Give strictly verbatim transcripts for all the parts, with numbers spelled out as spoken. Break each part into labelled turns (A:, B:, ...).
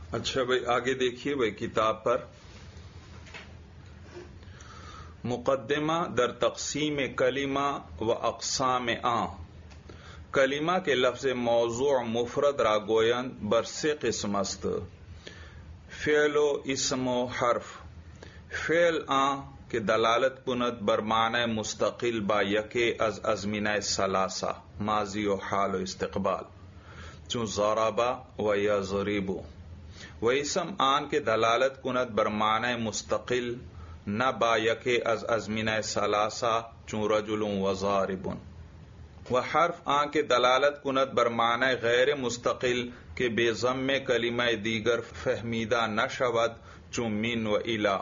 A: اچھا بھائی آگے دیکھیے بھائی کتاب پر مقدمہ در تقسیم کلمہ و اقسام آں کلمہ کے لفظ موضوع مفرد را گویند بر سه قسم است. فعل و اسم و حرف. فعل آن که دلالت کند بر معنی مستقل با یکی از ازمینه ثلاثه ماضی و حال و استقبال چون ضربا و یا ضریبو. و اسم آن که دلالت کند بر معنی مستقل نہ با یکی از ازمینه ثلاثه چون رجل و ضارب. و حرف آن کے دلالت کند بر معنی غیر مستقل کہ بے ضم کلمہ دیگر فہمیدہ نہ شود چون من و الا.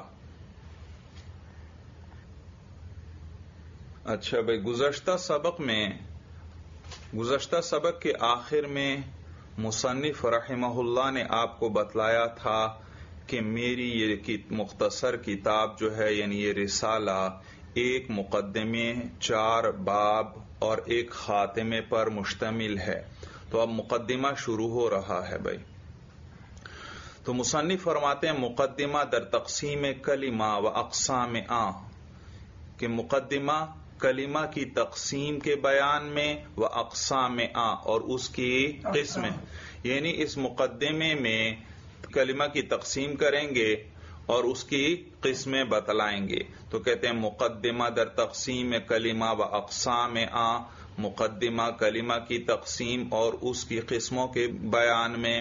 A: اچھا بھائی گزشتہ سبق میں گزشتہ سبق کے آخر میں مصنف رحمہ اللہ نے آپ کو بتلایا تھا کہ میری یہ مختصر کتاب جو ہے یعنی یہ رسالہ ایک مقدمے چار باب اور ایک خاتمے پر مشتمل ہے. تو اب مقدمہ شروع ہو رہا ہے بھائی. تو مصنف فرماتے ہیں مقدمہ در تقسیم کلمہ و اقسام آں کہ مقدمہ کلمہ کی تقسیم کے بیان میں و اقسام آں اور اس کی قسمیں، یعنی اس مقدمے میں کلمہ کی تقسیم کریں گے اور اس کی قسمیں بتلائیں گے. تو کہتے ہیں مقدمہ در تقسیم کلمہ و اقسام آں مقدمہ کلمہ کی تقسیم اور اس کی قسموں کے بیان میں.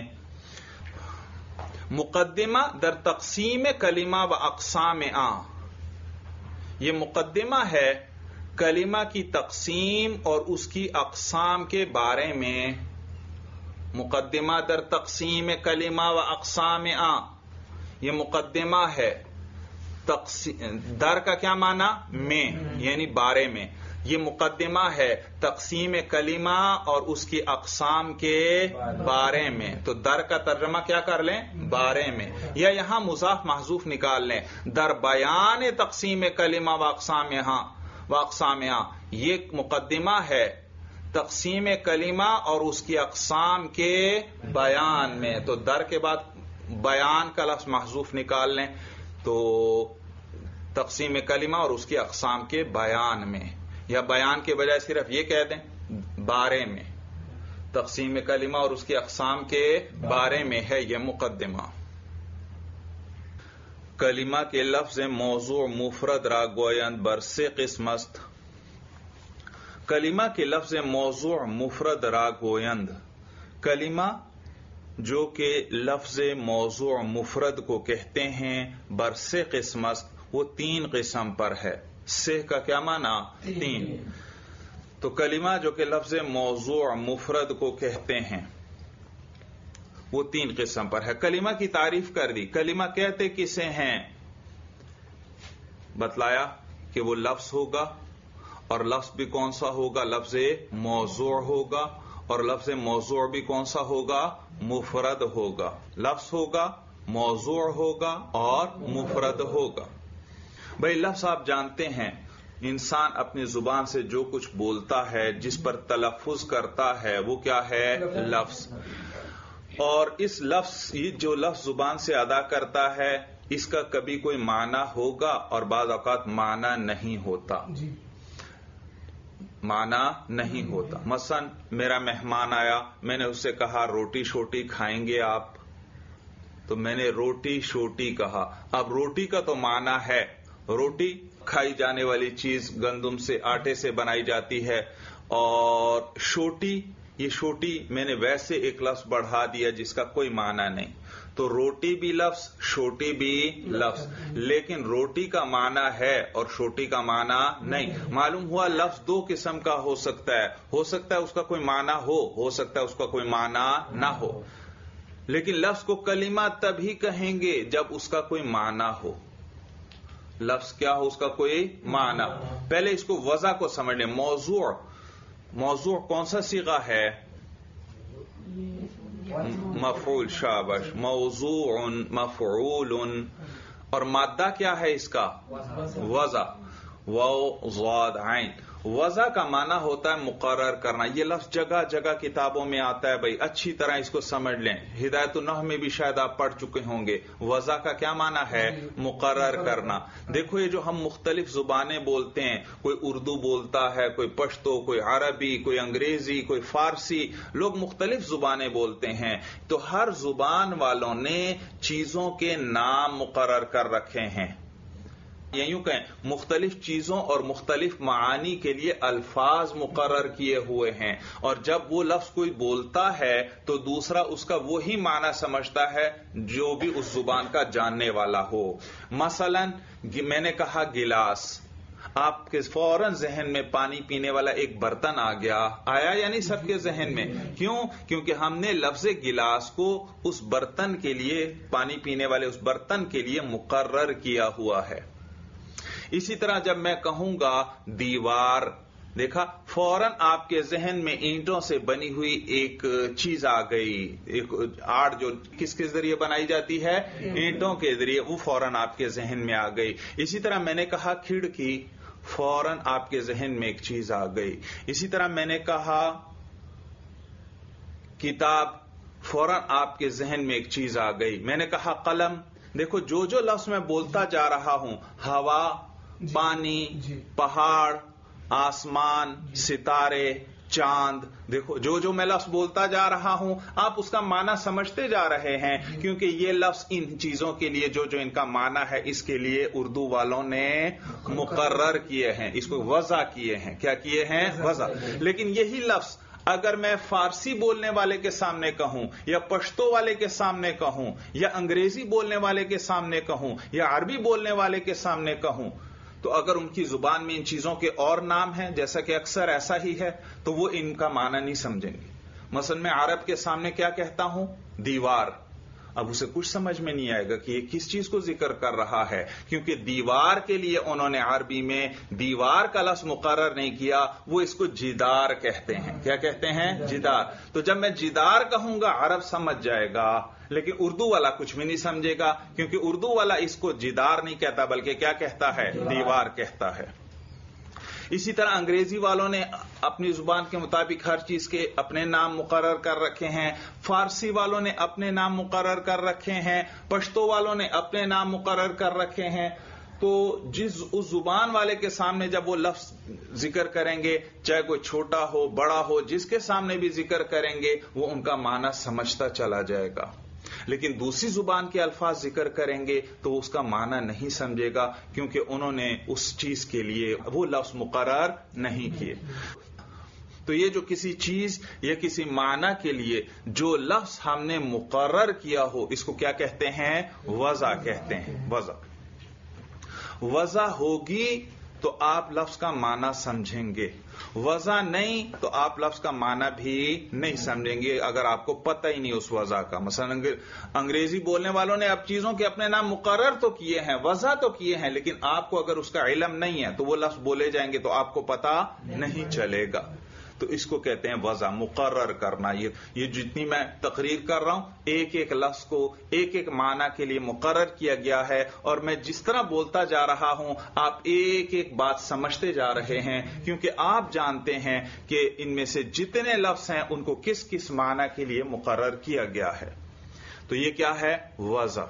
A: مقدمہ در تقسیم کلمہ و اقسام آں یہ مقدمہ ہے کلمہ کی تقسیم اور اس کی اقسام کے بارے میں. مقدمہ در تقسیم کلمہ و اقسام آں یہ مقدمہ ہے. در کا کیا معنی؟ میں، یعنی بارے میں. یہ مقدمہ ہے تقسیم کلمہ اور اس کی اقسام کے بارے میں. تو در کا ترجمہ کیا کر لیں؟ بارے میں. یا یہاں مضاف محذوف نکال لیں. در بیان تقسیم کلمہ و اقسام ہاں و اقسام ہاں یہ مقدمہ ہے تقسیم کلمہ اور اس کی اقسام کے بیان میں. تو در کے بعد بیان کا لفظ محذوف نکال لیں تو تقسیم کلمہ اور اس کی اقسام کے بیان میں، یا بیان کے بجائے صرف یہ کہہ دیں بارے میں. تقسیم کلمہ اور اس کی اقسام کے بارے میں ہے یہ مقدمہ. کلمہ کے لفظ موضوع مفرد را گویند بر سه قسم است. کلمہ کے لفظ موضوع مفرد را گویند، کلمہ جو کہ لفظ موضوع مفرد کو کہتے ہیں بر سه قسم است وہ تین قسم پر ہے. سہ کا کیا معنی؟ تین. تو کلمہ جو کہ لفظ موضوع مفرد کو کہتے ہیں وہ تین قسم پر ہے. کلمہ کی تعریف کر دی. کلمہ کہتے کسے ہیں؟ بتلایا کہ وہ لفظ ہوگا اور لفظ بھی کون سا ہوگا؟ لفظ موضوع ہوگا. اور لفظ موضوع بھی کون سا ہوگا؟ مفرد ہوگا. لفظ ہوگا، موضوع ہوگا اور مفرد ہوگا. بھائی لفظ آپ جانتے ہیں انسان اپنی زبان سے جو کچھ بولتا ہے جس پر تلفظ کرتا ہے وہ کیا ہے؟ لفظ. اور اس لفظ یہ جو لفظ زبان سے ادا کرتا ہے اس کا کبھی کوئی معنی ہوگا اور بعض اوقات معنی نہیں ہوتا. معنی نہیں ہوتا. مثلا میرا مہمان آیا، میں نے اس سے کہا روٹی شوٹی کھائیں گے آپ؟ تو میں نے روٹی شوٹی کہا. اب روٹی کا تو معنی ہے، روٹی کھائی جانے والی چیز گندم سے آٹے سے بنائی جاتی ہے. اور شوٹی، یہ شوٹی میں نے ویسے ایک لفظ بڑھا دیا جس کا کوئی معنی نہیں. تو روٹی بھی لفظ، شوٹی بھی لفظ، لیکن روٹی کا معنی ہے اور شوٹی کا معنی نہیں. معلوم ہوا لفظ دو قسم کا ہو سکتا ہے. ہو سکتا ہے اس کا کوئی معنی ہو، ہو سکتا ہے اس کا کوئی معنی نہ ہو. لیکن لفظ کو کلمہ تبھی کہیں گے جب اس کا کوئی معنی ہو. لفظ کیا ہو؟ اس کا کوئی معنی. پہلے اس کو وضع کو سمجھ لیں. موضوع، موضوع کون سا صیغہ ہے؟ مفعول. شاباش. موضوع مفعول. اور مادہ کیا ہے اس کا؟ وضع. واو ضاد عین. वज़ा का माना होता है मुकर्रर करना। ये लफ्ज जगह जगह किताबों में आता है भाई, अच्छी तरह इसको समझ लें। हिदायतुन्नह में भी शायद आप पढ़ चुके होंगे। वज़ा का क्या माना है? मुकर्रर करना। देखो ये जो हम मुख्तलिफ जुबानें बोलते हैं, कोई उर्दू बोलता है, कोई पश्तो, कोई अरबी, कोई अंग्रेजी, कोई फारसी, लोग मुख्तलिफ जुबानें बोलते हैं। तो हर जुबान वालों ने चीजों के नाम मुकर्रर कर रखे हैं। या यूं कहें, मुख्तलिफ चीजों और मुख्तलिफ मानी के लिए अल्फाज मुकर्रर किए हुए हैं, और जब वो लफ्ज कोई बोलता है तो दूसरा उसका वही माना समझता है जो भी उस जुबान का जानने वाला हो। मसलन मैंने कहा गिलास, आपके फौरन जहन में पानी पीने वाला एक बर्तन आ गया, आया या नहीं सबके जहन में? क्यों? क्योंकि हमने लफ्ज गिलास को उस बर्तन के लिए, पानी पीने वाले उस बर्तन के लिए मुकर्रर किया हुआ है। इसी तरह जब मैं कहूंगा दीवार, देखा फौरन आपके जहन में ईंटों से बनी हुई एक चीज आ गई, एक आड़ जो किसके जरिए बनाई जाती है? ईंटों के जरिए, वो फौरन आपके जहन में आ गई। इसी तरह मैंने कहा खिड़की, फौरन आपके जहन में एक चीज आ गई। इसी तरह मैंने कहा किताब, फौरन आपके जहन में एक चीज आ गई। मैंने कहा कलम, देखो जो जो लफ्ज मैं बोलता जा रहा हूं, हवा, पानी, पहाड़, आसमान, सितारे, चांद, देखो जो जो मैं लफ्ज बोलता जा रहा हूं आप उसका माना समझते जा रहे हैं, क्योंकि ये लफ्ज इन चीजों के लिए जो जो इनका माना है इसके लिए उर्दू वालों ने मुकर्रर किए हैं, इसको वज़ा किए हैं। क्या किए हैं? वज़ा। लेकिन यही लफ्ज अगर मैं फारसी बोलने वाले के सामने कहूं, या पश्तो वाले के सामने कहूं, या अंग्रेजी बोलने वाले के सामने कहूं, या अरबी बोलने वाले के सामने कहूं, तो अगर उनकी जुबान में इन चीजों के और नाम हैं, जैसा कि अक्सर ऐसा ही है, तो वो इनका माना नहीं समझेंगे। मसलन मैं अरब के सामने क्या कहता हूं? दीवार। अब उसे कुछ समझ में नहीं आएगा कि ये किस चीज को जिक्र कर रहा है, क्योंकि दीवार के लिए उन्होंने अरबी में दीवार का लफ्ज मुकर्रर नहीं किया, वो इसको जिदार कहते हैं। क्या कहते हैं? जिदार। तो जब मैं जिदार कहूंगा अरब समझ जाएगा, लेकिन उर्दू वाला कुछ भी नहीं समझेगा, क्योंकि उर्दू वाला इसको जिदार नहीं कहता बल्कि क्या कहता है? दीवार कहता है। इसी तरह अंग्रेजी वालों ने अपनी जुबान के मुताबिक हर चीज के अपने नाम मुकर्रर कर रखे हैं, फारसी वालों ने अपने नाम मुकर्रर कर रखे हैं, पश्तो वालों ने अपने नाम मुकर्रर कर रखे हैं। तो जिस उस जुबान वाले के सामने जब वो लफ्ज जिक्र करेंगे, चाहे कोई छोटा हो बड़ा हो, जिसके सामने भी जिक्र करेंगे वो उनका माना समझता चला जाएगा। लेकिन दूसरी जुबान के अल्फाज जिक्र करेंगे तो उसका माना नहीं समझेगा, क्योंकि उन्होंने उस चीज के लिए वो लफ्ज मुकर्रर नहीं किए। तो ये जो किसी चीज या किसी माना के लिए जो लफ्ज हमने मुकर्रर किया हो, इसको क्या कहते हैं? वज़ा कहते हैं। वज़ा वज़ा होगी तो आप लफ्ज का माना समझेंगे, वज़ा नहीं तो आप लफ्ज का माना भी नहीं समझेंगे अगर आपको पता ही नहीं उस वज़ा का। मसलन अंग्रेजी बोलने वालों ने अब चीजों के अपने नाम मुकर्रर तो किए हैं, वज़ा तो किए हैं, लेकिन आपको अगर उसका इल्म नहीं है तो वो लफ्ज बोले जाएंगे तो आपको पता नहीं चलेगा। तो इसको कहते हैं वज़ा, मुकर्रर करना। ये ये जितनी मैं तकरीर कर रहा हूं, एक एक लफ्ज को एक एक माना के लिए मुकर्रर किया गया है, और मैं जिस तरह बोलता जा रहा हूं आप एक एक बात समझते जा रहे हैं, क्योंकि आप जानते हैं कि इनमें से जितने लफ्ज हैं उनको किस किस माना के लिए मुकर्रर किया गया है। तो ये क्या है? वज़ा।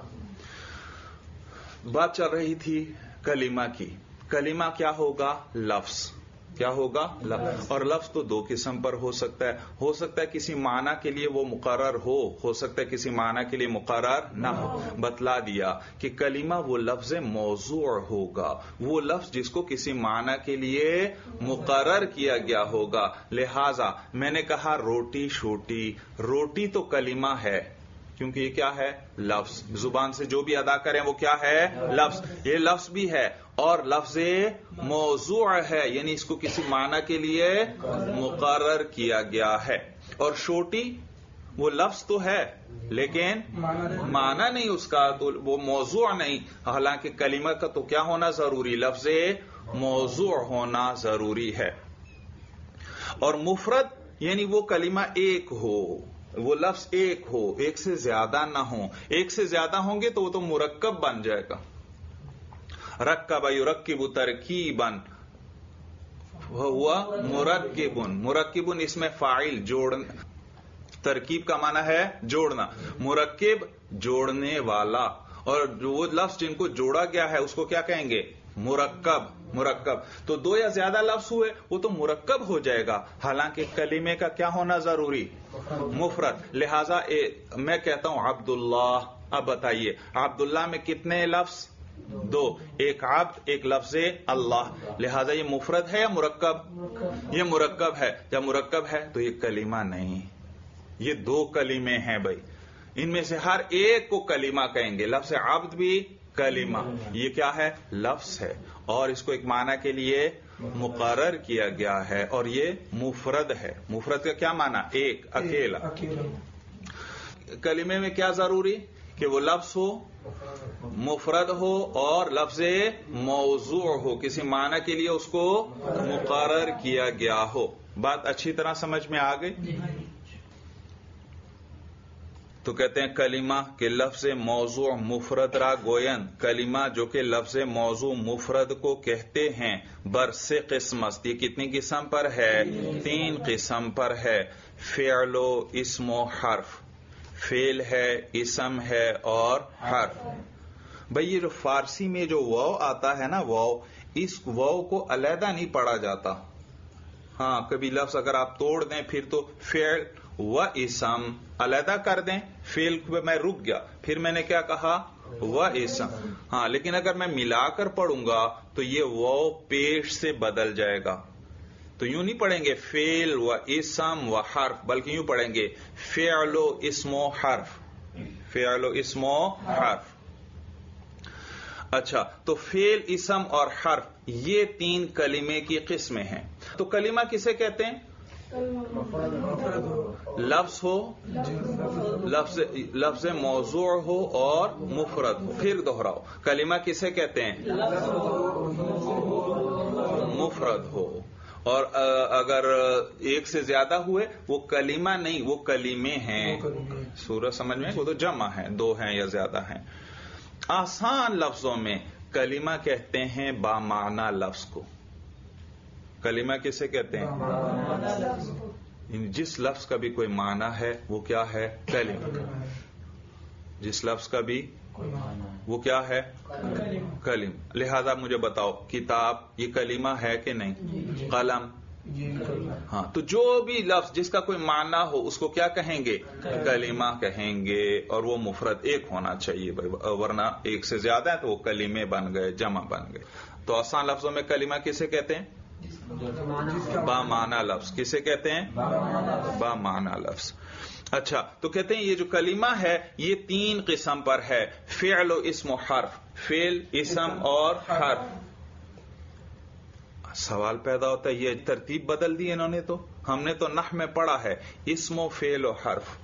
A: बात चल रही थी कलिमा की। कलिमा क्या होगा? लफ्ज। क्या होगा? लफ्ज। और लफ्ज तो दो किस्म पर हो सकता है। हो सकता है किसी माना के लिए वो मुकर्रर हो, हो सकता है किसी माना के लिए मुकर्रर ना हो। बतला दिया कि कलिमा वो लफ्ज मौजू होगा, वो लफ्ज जिसको किसी माना के लिए मुकर्रर किया गया होगा। लिहाजा मैंने कहा रोटी शोटी, रोटी तो कलिमा है, क्योंकि ये क्या है? लफ्ज। जुबान से जो भी अदा करें वो क्या है? लफ्ज। ये लफ्ज भी है और लफ्ज मौजू है, यानी इसको किसी माना के लिए मुकर्रर किया गया है। और शोटी वो लफ्ज तो है लेकिन माना नहीं उसका, तो वो मौजू नहीं। हालांकि कलिमा का तो क्या होना जरूरी? लफ्ज मौजू होना जरूरी है। और मुफरद यानी वो कलिमा एक हो, वो लफ्ज एक हो, एक से ज्यादा ना हो। एक से ज्यादा होंगे तो वो तो मुरक्कब बन जाएगा। रक्कब युरक्किबु तरकीबन, हुआ मुरक्किबुन। मुरक्किबुन इसमें फाइल जोड़, तरकीब का माना है जोड़ना, मुरक्किब जोड़ने वाला, और वो लफ्ज जिनको जोड़ा गया है उसको क्या कहेंगे? मुरक्कब। मुरक्कब तो दो या ज्यादा लफ्ज हुए वो तो मुरक्कब हो जाएगा, हालांकि कलीमे का क्या होना जरूरी? मुफरद। लिहाजा ए, मैं कहता हूं अब्दुल्ला, अब बताइए अब्दुल्ला में कितने लफ्ज? दो, एक अब्द एक लफ्ज अल्लाह, लिहाजा ये मुफरद है या मुरक्कब? ये मुरक्कब है। जब मुरक्कब है तो ये कलीमा नहीं, ये दो कलीमे हैं भाई, इनमें से हर एक को कलीमा कहेंगे। लफ्ज अब्द भी कलीमा, ये क्या है? लफ्ज है, और इसको एक माना के लिए मुकर्रर किया गया है, और ये मुफरद है। मुफरद का क्या माना? एक, अकेला। कलीमे में क्या जरूरी? कि वो लफ्ज हो, मुफरद हो, और लफ्ज मौजू हो, किसी माना के लिए उसको मुकर्रर किया गया हो। बात अच्छी तरह समझ में आ गई? तो कहते हैं कलीमा के लफ्ज मौजू मुफरद रा गोयन, कलीमा जो कि लफ्ज मौजू मुफरद को कहते हैं, बरसे किस्मत, ये कितनी किस्म पर है? तीन किस्म पर है। फ़िअलो इस्मो हर्फ, फेल है, इसम है और हर्फ। भाई ये जो फारसी में जो वाव आता है ना, वाव, इस वाव को अलहदा नहीं पढ़ा जाता। हाँ, कभी लफ्ज अगर आप तोड़ दें फिर तो फेल व इसम अलहदा कर दें, फेल पे मैं रुक गया, फिर मैंने क्या कहा? व इसम। हाँ, लेकिन अगर मैं मिलाकर पढ़ूंगा तो ये वाव पेश से बदल जाएगा। तो यूं नहीं पढ़ेंगे फेल व इसम व हर्फ, बल्कि यूं पढ़ेंगे फ़िअलो इस्मो हर्फ, फ़िअलो इस्मो हर्फ। अच्छा, तो फेल, इसम और हर्फ ये तीन कलीमे की किस्में हैं। तो कलीमा किसे कहते हैं? लफ्ज हो, लफ्ज लफ्ज मौजू हो और मुफरद हो। फिर दोहराओ, कलीमा किसे कहते हैं? मुफरद हो, और अगर एक से ज्यादा हुए वो कलीमा नहीं, वो कलीमे हैं। सूरत समझ में? वो तो जमा है, दो हैं या ज्यादा हैं। आसान लफ्जों में कलीमा कहते हैं बामाना लफ्ज को। कलीमा किसे कहते हैं? जिस लफ्ज का भी कोई माना है वो क्या है? कलीमा। जिस लफ्ज का भी वो क्या है? कलीम। लिहाजा मुझे बताओ, किताब ये कलीमा है कि नहीं? कलम, हाँ, तो जो भी लफ्ज जिसका कोई माना हो उसको क्या कहेंगे? कलीमा कहेंगे, और वो मुफरद एक होना चाहिए भाई, वरना एक से ज्यादा है तो वो कलीमे बन गए, जमा बन गए। तो आसान लफ्जों में कलीमा किसे कहते हैं? बामाना लफ्ज। किसे कहते हैं? बामाना लफ्ज। अच्छा, तो कहते हैं ये जो कलीमा है ये तीन किस्म पर है, फ़िअल इस्म हर्फ, फेल, इसम और हर्फ। सवाल पैदा होता है ये तरतीब बदल दी इन्होंने, तो हमने तो नहव में पढ़ा है इस्म फेल और हर्फ,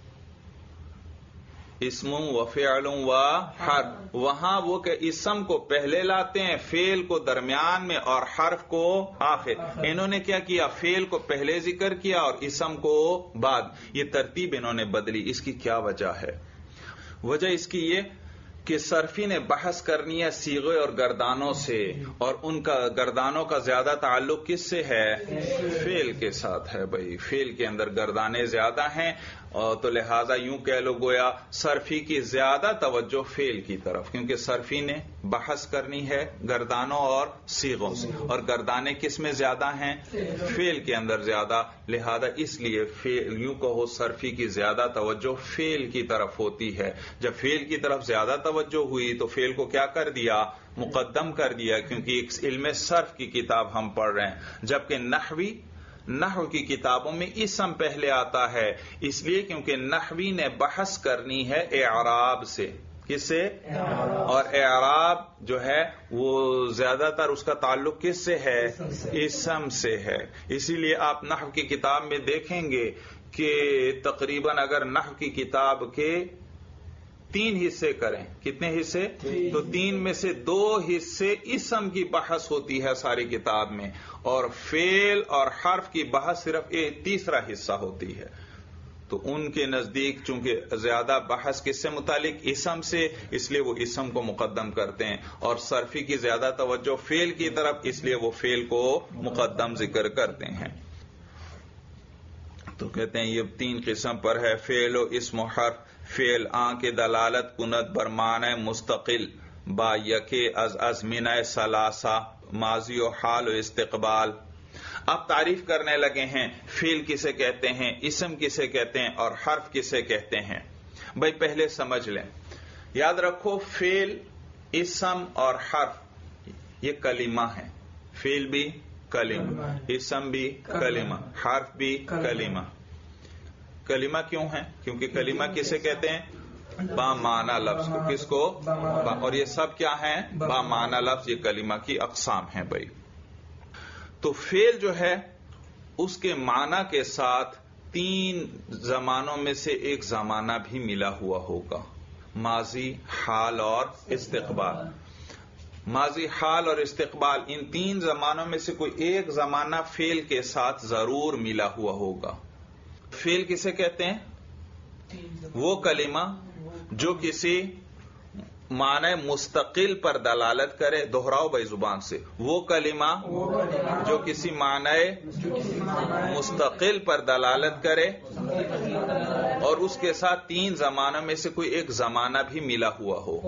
A: इस्म व फ़िअल व हर्फ। वहां वो के इसम को पहले लाते हैं, फेल को दरमियान में और हर्फ को आखिर। इन्होंने क्या किया? फेल को पहले जिक्र किया और इसम को बाद। ये तरतीब इन्होंने बदली। इसकी क्या वजह है? वजह इसकी ये कि सरफी ने बहस करनी है सीगे और गर्दानों से, और उनका गर्दानों का ज्यादा ताल्लुक किससे है? फेल के साथ है भाई। फेल के अंदर गर्दाने ज्यादा हैं, और तो लिहाजा यूं कह लो गोया सरफी की ज्यादा तवज्जो फेल की तरफ, क्योंकि सरफी ने बहस करनी है गर्दानों और सीगों से, और गर्दाने किस में ज्यादा हैं? फेल के अंदर ज्यादा। लिहाजा इसलिए फेल, यूं कहो सरफी की ज्यादा तवज्जो फेल की तरफ होती है। जब फेल की तरफ ज्यादा तवज्जो हुई तो फेल को क्या कर दिया? मुकद्दम कर दिया, क्योंकि एक इल्म सर्फ की किताब हम पढ़ रहे हैं। जबकि नहवी नहव की किताबों में इसम पहले आता है, इसलिए क्योंकि नहवी ने बहस करनी है एराब से। किससे? और एराब जो है वो ज्यादातर उसका ताल्लुक किससे है? इसम से है। इसीलिए आप नहव की किताब में देखेंगे कि तकरीबन अगर नहव की किताब के तीन हिस्से करें, कितने हिस्से? तो तीन में से दो हिस्से इसम की बहस होती है सारी किताब में, और फेल और हर्फ की बहस सिर्फ एक तीसरा हिस्सा होती है। تو ان کے نزدیک چونکہ زیادہ بحث کس سے متعلق اسم سے، اس لیے وہ اسم کو مقدم کرتے ہیں، اور صرفی کی زیادہ توجہ فعل کی طرف، اس لیے وہ فعل کو مقدم ذکر کرتے ہیں۔ تو کہتے ہیں یہ تین قسم پر ہے، فعل و اسم و حرف۔ فعل آن کے دلالت کند بر معنی مستقل با یکے از ازمنہ ثلاثہ، ماضی و حال و استقبال۔ اب تعریف کرنے لگے ہیں فعل کسے کہتے ہیں، اسم کسے کہتے ہیں، اور حرف کسے کہتے ہیں۔ بھائی پہلے سمجھ لیں، یاد رکھو فعل، اسم اور حرف یہ کلمہ ہیں۔ فعل بھی کلمہ، اسم بھی کلمہ، حرف بھی کلمہ۔ کلمہ کیوں ہے؟ کیونکہ کلمہ کسے کہتے ہیں؟ با معنی لفظ کو۔ کس کو؟ با، اور یہ سب کیا ہیں؟ با معنی لفظ، یہ کلمہ کی اقسام ہیں بھائی۔ تو فعل جو ہے اس کے معنی کے ساتھ تین زمانوں میں سے ایک زمانہ بھی ملا ہوا ہوگا، ماضی، حال اور استقبال۔ ماضی، حال اور استقبال، ان تین زمانوں میں سے کوئی ایک زمانہ فعل کے ساتھ ضرور ملا ہوا ہوگا۔ فعل کسے کہتے ہیں؟ وہ کلمہ جو کسی معنی مستقل پر دلالت کرے، دہراؤ بھائی زبان سے، وہ کلمہ جو کسی معنی مستقل پر دلالت کرے اور اس کے ساتھ تین زمانوں میں سے کوئی ایک زمانہ بھی ملا ہوا ہو۔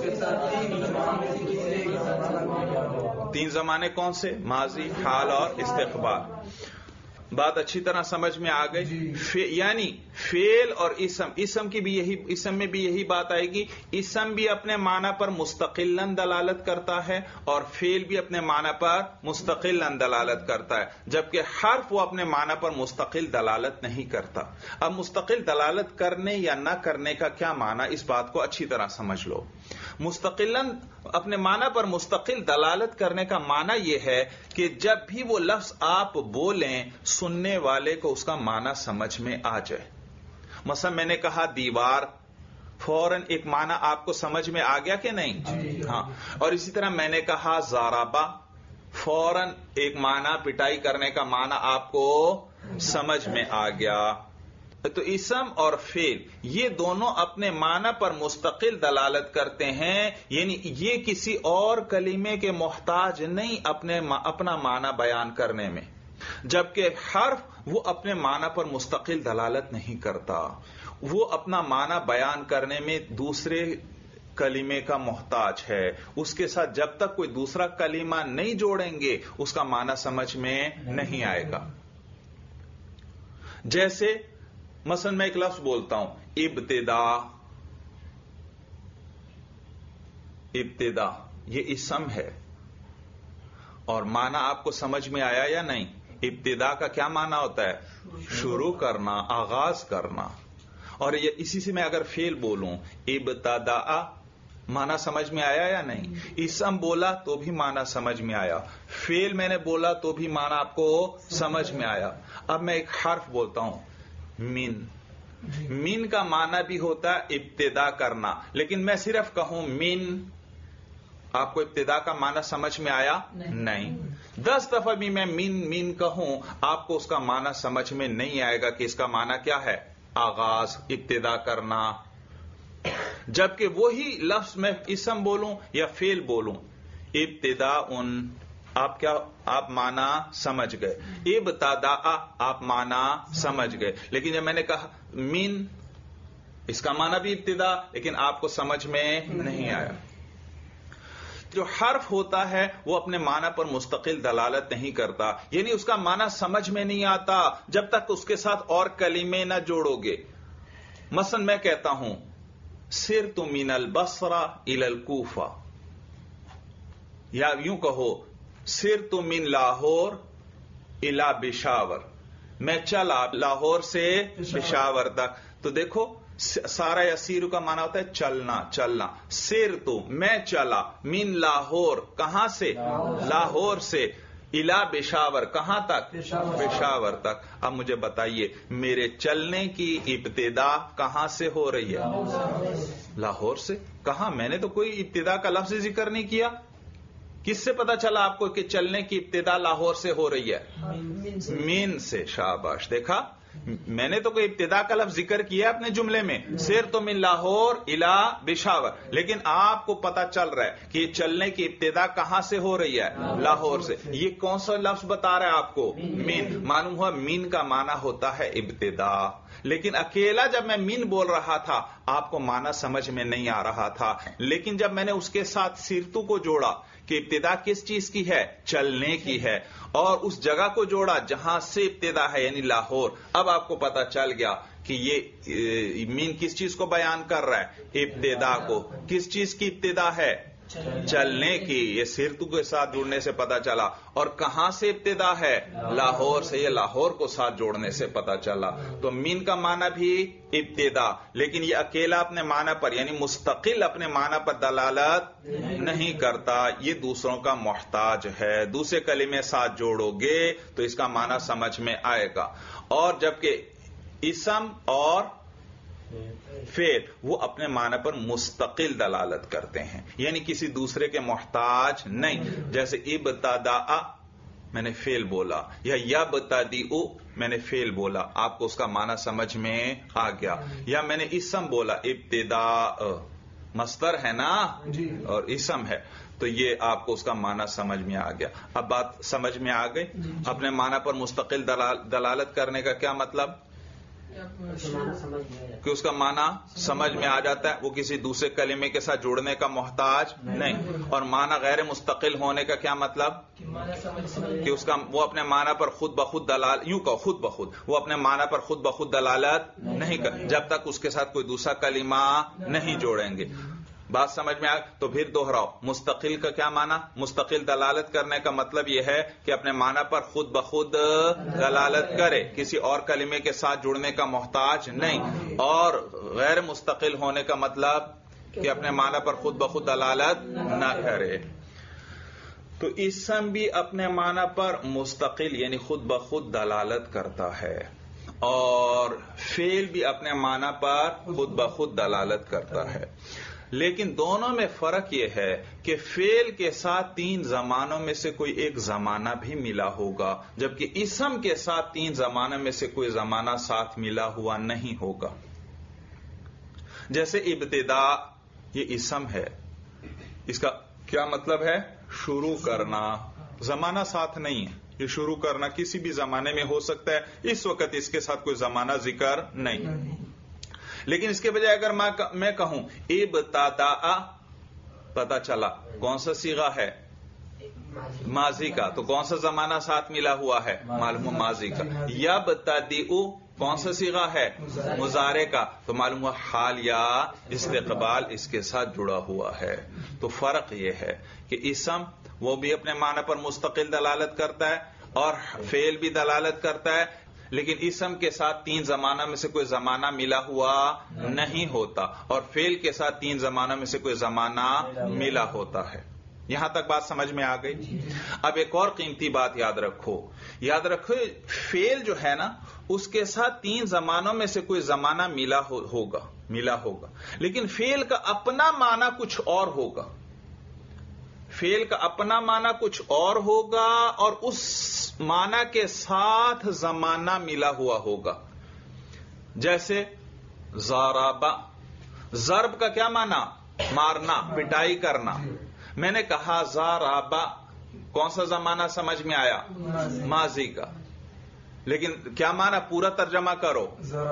A: تین زمانے کون سے؟ ماضی، حال اور استقبال۔ بات اچھی طرح سمجھ میں آ گئی؟ یعنی فعل اور اسم، اسم کی بھی یہی، اسم میں بھی یہی بات آئے گی، اسم بھی اپنے معنی پر مستقلاً دلالت کرتا ہے اور فعل بھی اپنے معنی پر مستقلاً دلالت کرتا ہے، جبکہ حرف وہ اپنے معنی پر مستقل دلالت نہیں کرتا۔ اب مستقل دلالت کرنے یا نہ کرنے کا کیا معنی، اس بات کو اچھی طرح سمجھ لو۔ مستقلاً اپنے معنی پر مستقل دلالت کرنے کا معنی یہ ہے کہ جب بھی وہ لفظ آپ بولیں، سننے والے کو اس کا معنی سمجھ میں آ جائے۔ مثلا میں نے کہا دیوار، فوراً ایک معنی آپ کو سمجھ میں آ گیا کہ نہیں؟ ہاں۔ اور اسی طرح میں نے کہا ضربہ، فوراً ایک معنی پٹائی کرنے کا معنی آپ کو سمجھ میں آ گیا۔ تو اسم اور فعل یہ دونوں اپنے معنی پر مستقل دلالت کرتے ہیں، یعنی یہ کسی اور کلمے کے محتاج نہیں اپنے اپنا معنی بیان کرنے میں، جبکہ حرف وہ اپنے معنی پر مستقل دلالت نہیں کرتا، وہ اپنا معنی بیان کرنے میں دوسرے کلمے کا محتاج ہے۔ اس کے ساتھ جب تک کوئی دوسرا کلمہ نہیں جوڑیں گے اس کا معنی سمجھ میں نہیں آئے گا۔ جیسے مثلا میں ایک لفظ بولتا ہوں ابتدا، ابتدا یہ اسم ہے، اور معنی آپ کو سمجھ میں آیا یا نہیں؟ ابتدا کا کیا معنی ہوتا ہے؟ شروع کرنا، آغاز کرنا۔ اور یہ اسی سے میں اگر فعل بولوں ابتدا، معنی سمجھ میں آیا یا نہیں؟ اسم بولا تو بھی معنی سمجھ میں آیا، فعل میں نے بولا تو بھی معنی آپ کو سمجھ میں آیا۔ اب میں ایک حرف بولتا ہوں من، من کا معنی بھی ہوتا ہے ابتدا کرنا، لیکن میں صرف کہوں من، آپ کو ابتدا کا معنی سمجھ میں آیا؟ نہیں۔ دس دفعہ بھی میں من من کہوں آپ کو اس کا معنی سمجھ میں نہیں آئے گا کہ اس کا معنی کیا ہے؟ آغاز، ابتدا کرنا۔ جبکہ وہی لفظ میں اسم بولوں یا فعل بولوں، ابتدا ان، آپ کیا آپ معنی سمجھ گئے، ابتدا آپ معنی سمجھ گئے۔ لیکن جب میں نے کہا من، اس کا معنی بھی ابتدا، لیکن آپ کو سمجھ میں نہیں آیا۔ جو حرف ہوتا ہے وہ اپنے معنی پر مستقل دلالت نہیں کرتا، یعنی اس کا معنی سمجھ میں نہیں آتا جب تک اس کے ساتھ اور کلمے نہ جوڑو گے۔ مثلا میں کہتا ہوں سرت من البصرہ الی الکوفہ، یا یوں کہو سرت من لاہور الی پشاور، میں چلا لاہور سے پشاور تک۔ تو دیکھو سارا یسیر کا معنی ہوتا ہے چلنا، چلنا۔ سیر تو میں چلا، من لاہور کہاں سے؟ لاہور سے، الا پشاور کہاں تک؟ پشاور تک۔ اب مجھے بتائیے میرے چلنے کی ابتدا کہاں سے ہو رہی ہے؟ لاہور سے۔ کہاں؟ میں نے تو کوئی ابتدا کا لفظ ذکر نہیں کیا۔ کس سے پتا چلا آپ کو کہ چلنے کی ابتدا لاہور سے ہو رہی ہے؟ من سے۔ شاباش، دیکھا میں نے تو کوئی ابتدا کا لفظ ذکر کیا اپنے جملے میں، سیر تو من لاہور الا بشاور، لیکن آپ کو پتا چل رہا ہے کہ یہ چلنے کی ابتدا کہاں سے ہو رہی ہے؟ لاہور سے۔ یہ کون سا لفظ بتا رہا ہے آپ کو؟ من۔ معلوم ہوا من کا معنی ہوتا ہے ابتدا، لیکن اکیلا جب میں من بول رہا تھا آپ کو معنی سمجھ میں نہیں آ رہا تھا، لیکن جب میں نے اس کے ساتھ سیرتو کو جوڑا کہ ابتدا کس چیز کی ہے؟ چلنے کی ہے، اور اس جگہ کو جوڑا جہاں سے ابتدا ہے یعنی لاہور، اب آپ کو پتا چل گیا کہ یہ مین کس چیز کو بیان کر رہا ہے؟ ابتدا کو۔ کس چیز کی ابتدا ہے؟ چلنے کی۔ یہ سیرتو کے ساتھ جوڑنے سے پتا چلا، اور کہاں سے ابتدا ہے؟ لاہور سے۔ یہ لاہور کو ساتھ جوڑنے سے پتا چلا۔ تو مین کا معنی بھی ابتدا، لیکن یہ اکیلا اپنے معنی پر یعنی مستقل اپنے معنی پر دلالت نہیں کرتا، یہ دوسروں کا محتاج ہے۔ دوسرے کلمے ساتھ جوڑو گے تو اس کا معنی سمجھ میں آئے گا۔ اور جبکہ اسم اور فعل وہ اپنے معنی پر مستقل دلالت کرتے ہیں، یعنی کسی دوسرے کے محتاج نہیں۔ جیسے ابتدا میں نے فعل بولا، یا یبتدئ میں نے فعل بولا، آپ کو اس کا معنی سمجھ میں آ گیا۔ یا میں نے اسم بولا، ابتدا مصدر ہے نا اور اسم ہے، تو یہ آپ کو اس کا معنی سمجھ میں آ گیا۔ اب بات سمجھ میں آ گئی؟ اپنے معنی پر مستقل دلالت کرنے کا کیا مطلب؟ کہ اس کا معنی سمجھ میں آ جاتا ہے، وہ کسی دوسرے کلمے کے ساتھ جوڑنے کا محتاج نہیں۔ اور معنی غیر مستقل ہونے کا کیا مطلب؟ کہ اس کا وہ اپنے معنی پر خود بخود دلالت، یوں کہو خود بخود وہ اپنے معنی پر خود بخود دلالت نہیں کر، جب تک اس کے ساتھ کوئی دوسرا کلمہ نہیں جوڑیں گے۔ بات سمجھ میں آ تو پھر دوہراؤ، مستقل کا کیا معنی؟ مستقل دلالت کرنے کا مطلب یہ ہے کہ اپنے معنی پر خود بخود دلالت کرے، کسی اور کلمے کے ساتھ جڑنے کا محتاج نہیں۔ اور غیر مستقل ہونے کا مطلب کہ اپنے معنی پر خود بخود دلالت نہ کرے۔ تو اسم بھی اپنے معنی پر مستقل یعنی خود بخود دلالت کرتا ہے، اور فعل بھی اپنے معنی پر خود بخود دلالت کرتا ہے، لیکن دونوں میں فرق یہ ہے کہ فعل کے ساتھ تین زمانوں میں سے کوئی ایک زمانہ بھی ملا ہوگا، جبکہ اسم کے ساتھ تین زمانوں میں سے کوئی زمانہ ساتھ ملا ہوا نہیں ہوگا۔ جیسے ابتدا یہ اسم ہے، اس کا کیا مطلب ہے؟ شروع کرنا، زمانہ ساتھ نہیں ہے، یہ شروع کرنا کسی بھی زمانے میں ہو سکتا ہے، اس وقت اس کے ساتھ کوئی زمانہ ذکر نہیں۔ لیکن اس کے بجائے اگر میں کہوں ابتداء، پتا چلا کون سا صیغہ ہے؟ ماضی کا، تو کون سا زمانہ ساتھ ملا ہوا ہے؟ معلوم ماضی کا۔ یبتدئ کون سا صیغہ ہے؟ مضارع کا، تو معلوم ہوا حال یا استقبال اس کے ساتھ جڑا ہوا ہے۔ تو فرق یہ ہے کہ اسم وہ بھی اپنے معنی پر مستقل دلالت کرتا ہے اور فعل بھی دلالت کرتا ہے، لیکن اسم کے ساتھ تین زمانہ میں سے کوئی زمانہ ملا ہوا نہیں ہوتا، اور فعل کے ساتھ تین زمانہ میں سے کوئی زمانہ ملا ہوتا ہے۔ یہاں تک بات سمجھ میں آ گئی؟ اب ایک اور قیمتی بات یاد رکھو، یاد رکھو فعل جو ہے نا اس کے ساتھ تین زمانوں میں سے کوئی زمانہ ملا ہوگا ملا ہوگا لیکن فعل کا اپنا معنی کچھ اور ہوگا، فعل کا اپنا معنی کچھ اور ہوگا، اور اس معنی کے ساتھ زمانہ ملا ہوا ہوگا۔ جیسے ضرب، ضرب کا کیا معنی؟ مارنا، پٹائی کرنا۔ میں نے کہا ضرب، کون سا زمانہ سمجھ میں آیا؟ ماضی کا، لیکن کیا معنی؟ پورا ترجمہ کرو۔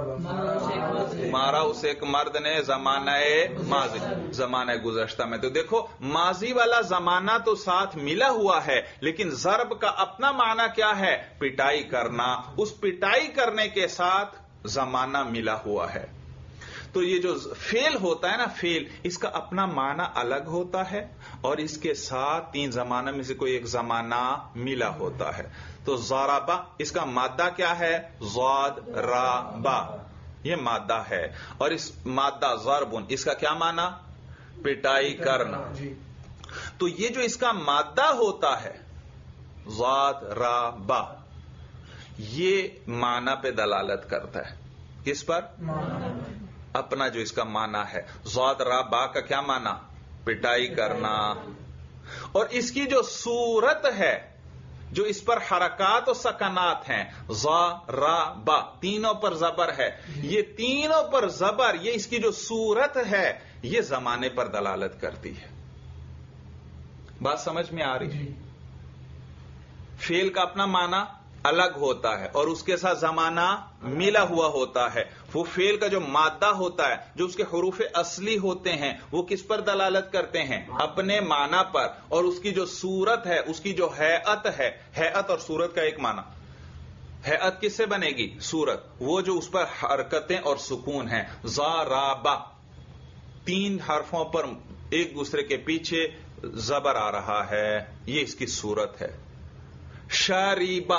A: مارا اسے ایک مرد نے زمانہ ماضی، زمانہ گزشتہ میں۔ تو دیکھو ماضی والا زمانہ تو ساتھ ملا ہوا ہے، لیکن ضرب کا اپنا معنی کیا ہے؟ پٹائی کرنا۔ اس پٹائی کرنے کے ساتھ زمانہ ملا ہوا ہے۔ تو یہ جو فعل ہوتا ہے نا، فعل اس کا اپنا معنی الگ ہوتا ہے، اور اس کے ساتھ تین زمانہ میں سے کوئی ایک زمانہ ملا ہوتا ہے۔ تو ضربہ اس کا مادہ کیا ہے؟ ضاد را با، یہ مادہ ہے، اور اس مادہ ضربن اس کا کیا معنی؟ پٹائی کرنا۔ تو یہ جو اس کا مادہ ہوتا ہے ضاد را با، یہ معنی پہ دلالت کرتا ہے۔ کس پر؟ اپنا جو اس کا معنی ہے۔ ضاد را با کا کیا معنی؟ پٹائی کرنا۔ اور اس کی جو صورت ہے جو اس پر حرکات و سکنات ہیں، ظا را با، تینوں پر زبر ہے، یہ تینوں پر زبر، یہ اس کی جو صورت ہے یہ زمانے پر دلالت کرتی ہے. بات سمجھ میں آ رہی ہے؟ فعل کا اپنا معنی الگ ہوتا ہے اور اس کے ساتھ زمانہ ملا ہوا ہوتا ہے. وہ فعل کا جو مادہ ہوتا ہے، جو اس کے حروف اصلی ہوتے ہیں، وہ کس پر دلالت کرتے ہیں؟ اپنے معنی پر. اور اس کی جو صورت ہے، اس کی جو ہیئت ہے، ہیئت اور صورت کا ایک معنی. ہیئت کس سے بنے گی؟ صورت. وہ جو اس پر حرکتیں اور سکون ہیں. ظا را با، تین حرفوں پر ایک دوسرے کے پیچھے زبر آ رہا ہے، یہ اس کی صورت ہے. شریبا،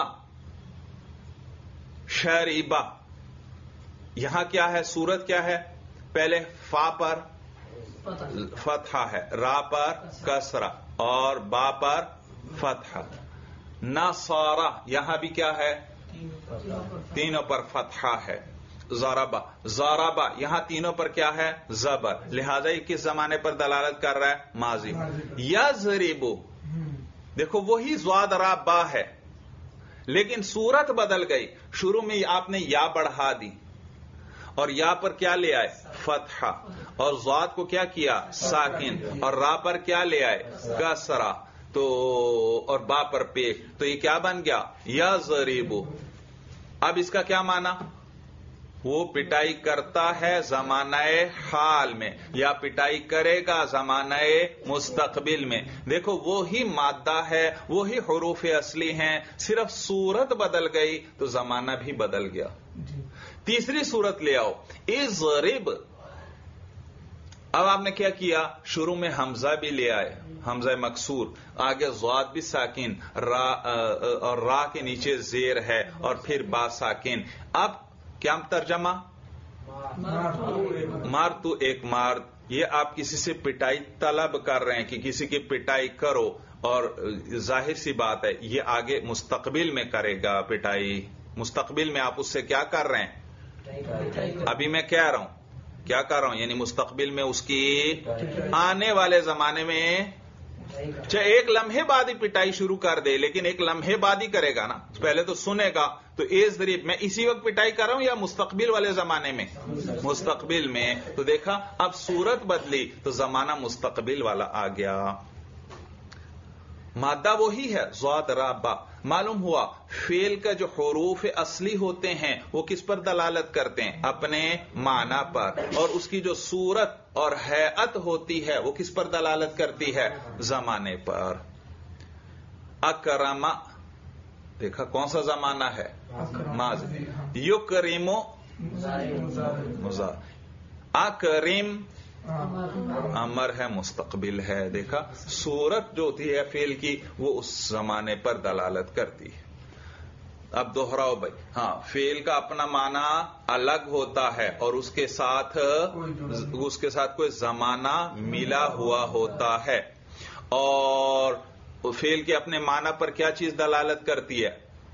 A: شریبا، یہاں کیا ہے؟ صورت کیا ہے؟ پہلے فا پر فتحہ ہے، را پر کسرہ اور با پر فتحہ. نصارہ، یہاں بھی کیا ہے؟ تینوں پر فتحہ ہے. ضربہ، ضربہ، یہاں تینوں پر کیا ہے؟ زبر. لہذا یہ کس زمانے پر دلالت کر رہا ہے؟ ماضی. یضربو، دیکھو وہی ضاد را با ہے لیکن صورت بدل گئی. شروع میں آپ نے یا بڑھا دی اور یا پر کیا لے آئے؟ فتحہ. اور ضاد کو کیا کیا؟ ساکن. اور را پر کیا لے آئے؟ کسرہ. تو اور با پر پیش. تو یہ کیا بن گیا؟ یضربو. اب اس کا کیا معنی؟ وہ پٹائی کرتا ہے زمانہ حال میں یا پٹائی کرے گا زمانہ مستقبل میں. دیکھو وہی مادہ ہے، وہی حروف اصلی ہیں، صرف صورت بدل گئی تو زمانہ بھی بدل گیا. تیسری صورت لے آؤ، اضرب. اب آپ نے کیا کیا؟ شروع میں حمزہ بھی لے آئے، حمزہ مکسور، آگے ضاد بھی ساکن، را اور را کے نیچے زیر ہے اور پھر با ساکن. اب کیا ترجمہ؟ مار تو ایک مار. یہ آپ کسی سے پٹائی طلب کر رہے ہیں کہ کسی کی پٹائی کرو، اور ظاہر سی بات ہے یہ آگے مستقبل میں کرے گا پٹائی. مستقبل میں آپ اس سے کیا کر رہے ہیں؟ ابھی میں کہہ رہا ہوں کیا کر رہا ہوں، یعنی مستقبل میں اس کی آنے والے زمانے میں، چاہے ایک لمحے بعد ہی پٹائی شروع کر دے لیکن ایک لمحے بعد ہی کرے گا نا. پہلے تو سنے گا. تو اضرب میں اسی وقت پٹائی کر رہا ہوں یا مستقبل والے زمانے میں؟ مستقبل میں. تو دیکھا اب صورت بدلی تو زمانہ مستقبل والا آ گیا. مادہ وہی ہے، ضاد را با. معلوم ہوا فعل کا جو حروف اصلی ہوتے ہیں وہ کس پر دلالت کرتے ہیں؟ اپنے معنی پر. اور اس کی جو صورت اور ہیئت ہوتی ہے وہ کس پر دلالت کرتی ہے؟ زمانے پر. اکرم، دیکھا کون سا زمانہ ہے؟ ماضی. یکرمو مضارع. اکرم امر ہے، مستقبل ہے. دیکھا صورت جو ہوتی ہے فعل کی وہ اس زمانے پر دلالت کرتی ہے. اب دوہراؤ بھائی. ہاں، فعل کا اپنا معنی الگ ہوتا ہے اور اس کے ساتھ اس کے ساتھ کوئی زمانہ ملا ہوا ہوتا ہے. اور فعل کے اپنے معنی پر کیا چیز دلالت کرتی ہے؟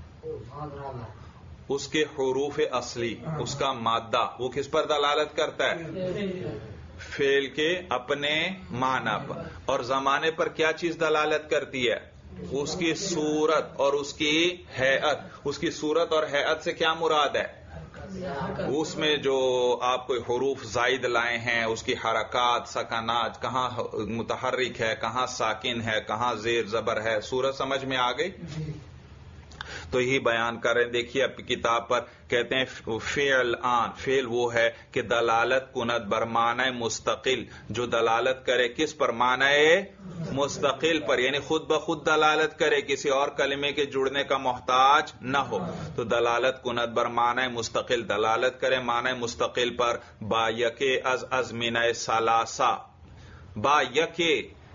A: اس کے حروف اصلی، اس کا مادہ، وہ کس پر دلالت کرتا ہے؟ فعل کے اپنے معنی پر. اور زمانے پر کیا چیز دلالت کرتی ہے؟ اس کی صورت اور اس کی ہیئت. اس کی صورت اور ہیئت سے کیا مراد ہے؟ اس میں جو آپ کوئی حروف زائد لائے ہیں، اس کی حرکات، سکنات، کہاں متحرک ہے، کہاں ساکن ہے، کہاں زیر زبر ہے. صورت سمجھ میں آ گئی؟ تو یہی بیان کر رہے ہیں. دیکھیے اب کتاب پر کہتے ہیں فعل آن، فعل وہ ہے کہ دلالت کند بر معنی مستقل، جو دلالت کرے کس پر؟ معنی مستقل پر، یعنی خود بخود دلالت کرے، کسی اور کلمے کے جڑنے کا محتاج نہ ہو. تو دلالت کند بر معنی مستقل، دلالت کرے معنی مستقل پر. با یکے از ازمنہ ثلاثہ، با یکے،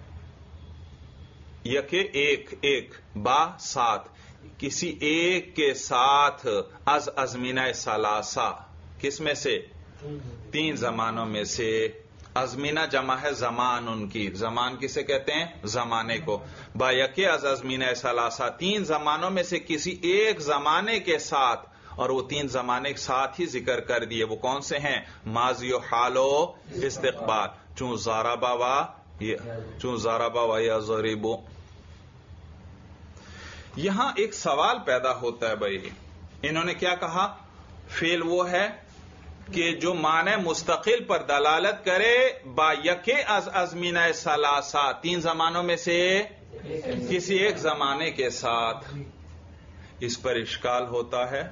A: یکے ایک، ایک، با ساتھ، کسی ایک کے ساتھ، از ازمنہ ثلاثہ، کس میں سے؟ تین زمانوں میں سے. ازمنہ جمع ہے زمان ان کی. زمان کسے کہتے ہیں؟ زمانے کو. با یکے از ازمنہ ثلاثہ، تین زمانوں میں سے کسی ایک زمانے کے ساتھ. اور وہ تین زمانے کے ساتھ ہی ذکر کر دیے. وہ کون سے ہیں؟ ماضی و حال و استقبال. چون ضربا و چون ضربا و یضرب. یہاں ایک سوال پیدا ہوتا ہے بھائی، انہوں نے کیا کہا؟ فعل وہ ہے کہ جو معنی مستقل پر دلالت کرے با یکے از ازمینہ ثلاثہ، تین زمانوں میں سے کسی ایک زمانے کے ساتھ. اس پر اشکال ہوتا ہے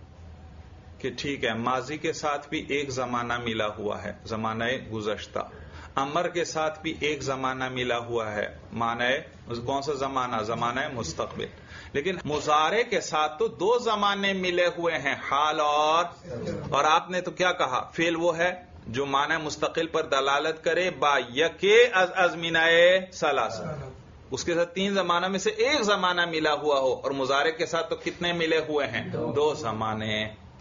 A: کہ ٹھیک ہے، ماضی کے ساتھ بھی ایک زمانہ ملا ہوا ہے، زمانہ گزشتہ. امر کے ساتھ بھی ایک زمانہ ملا ہوا ہے، معنی کون سا زمانہ؟ زمانہ مستقبل. لیکن مضارع کے ساتھ تو دو زمانے ملے ہوئے ہیں، حال اور اور آپ نے تو کیا کہا؟ فعل وہ ہے جو معنی مستقل پر دلالت کرے با یکے از ازمینہ ثلاثہ، اس کے ساتھ تین زمانوں میں سے ایک زمانہ ملا ہوا ہو. اور مضارع کے ساتھ تو کتنے ملے ہوئے ہیں؟ دو زمانے.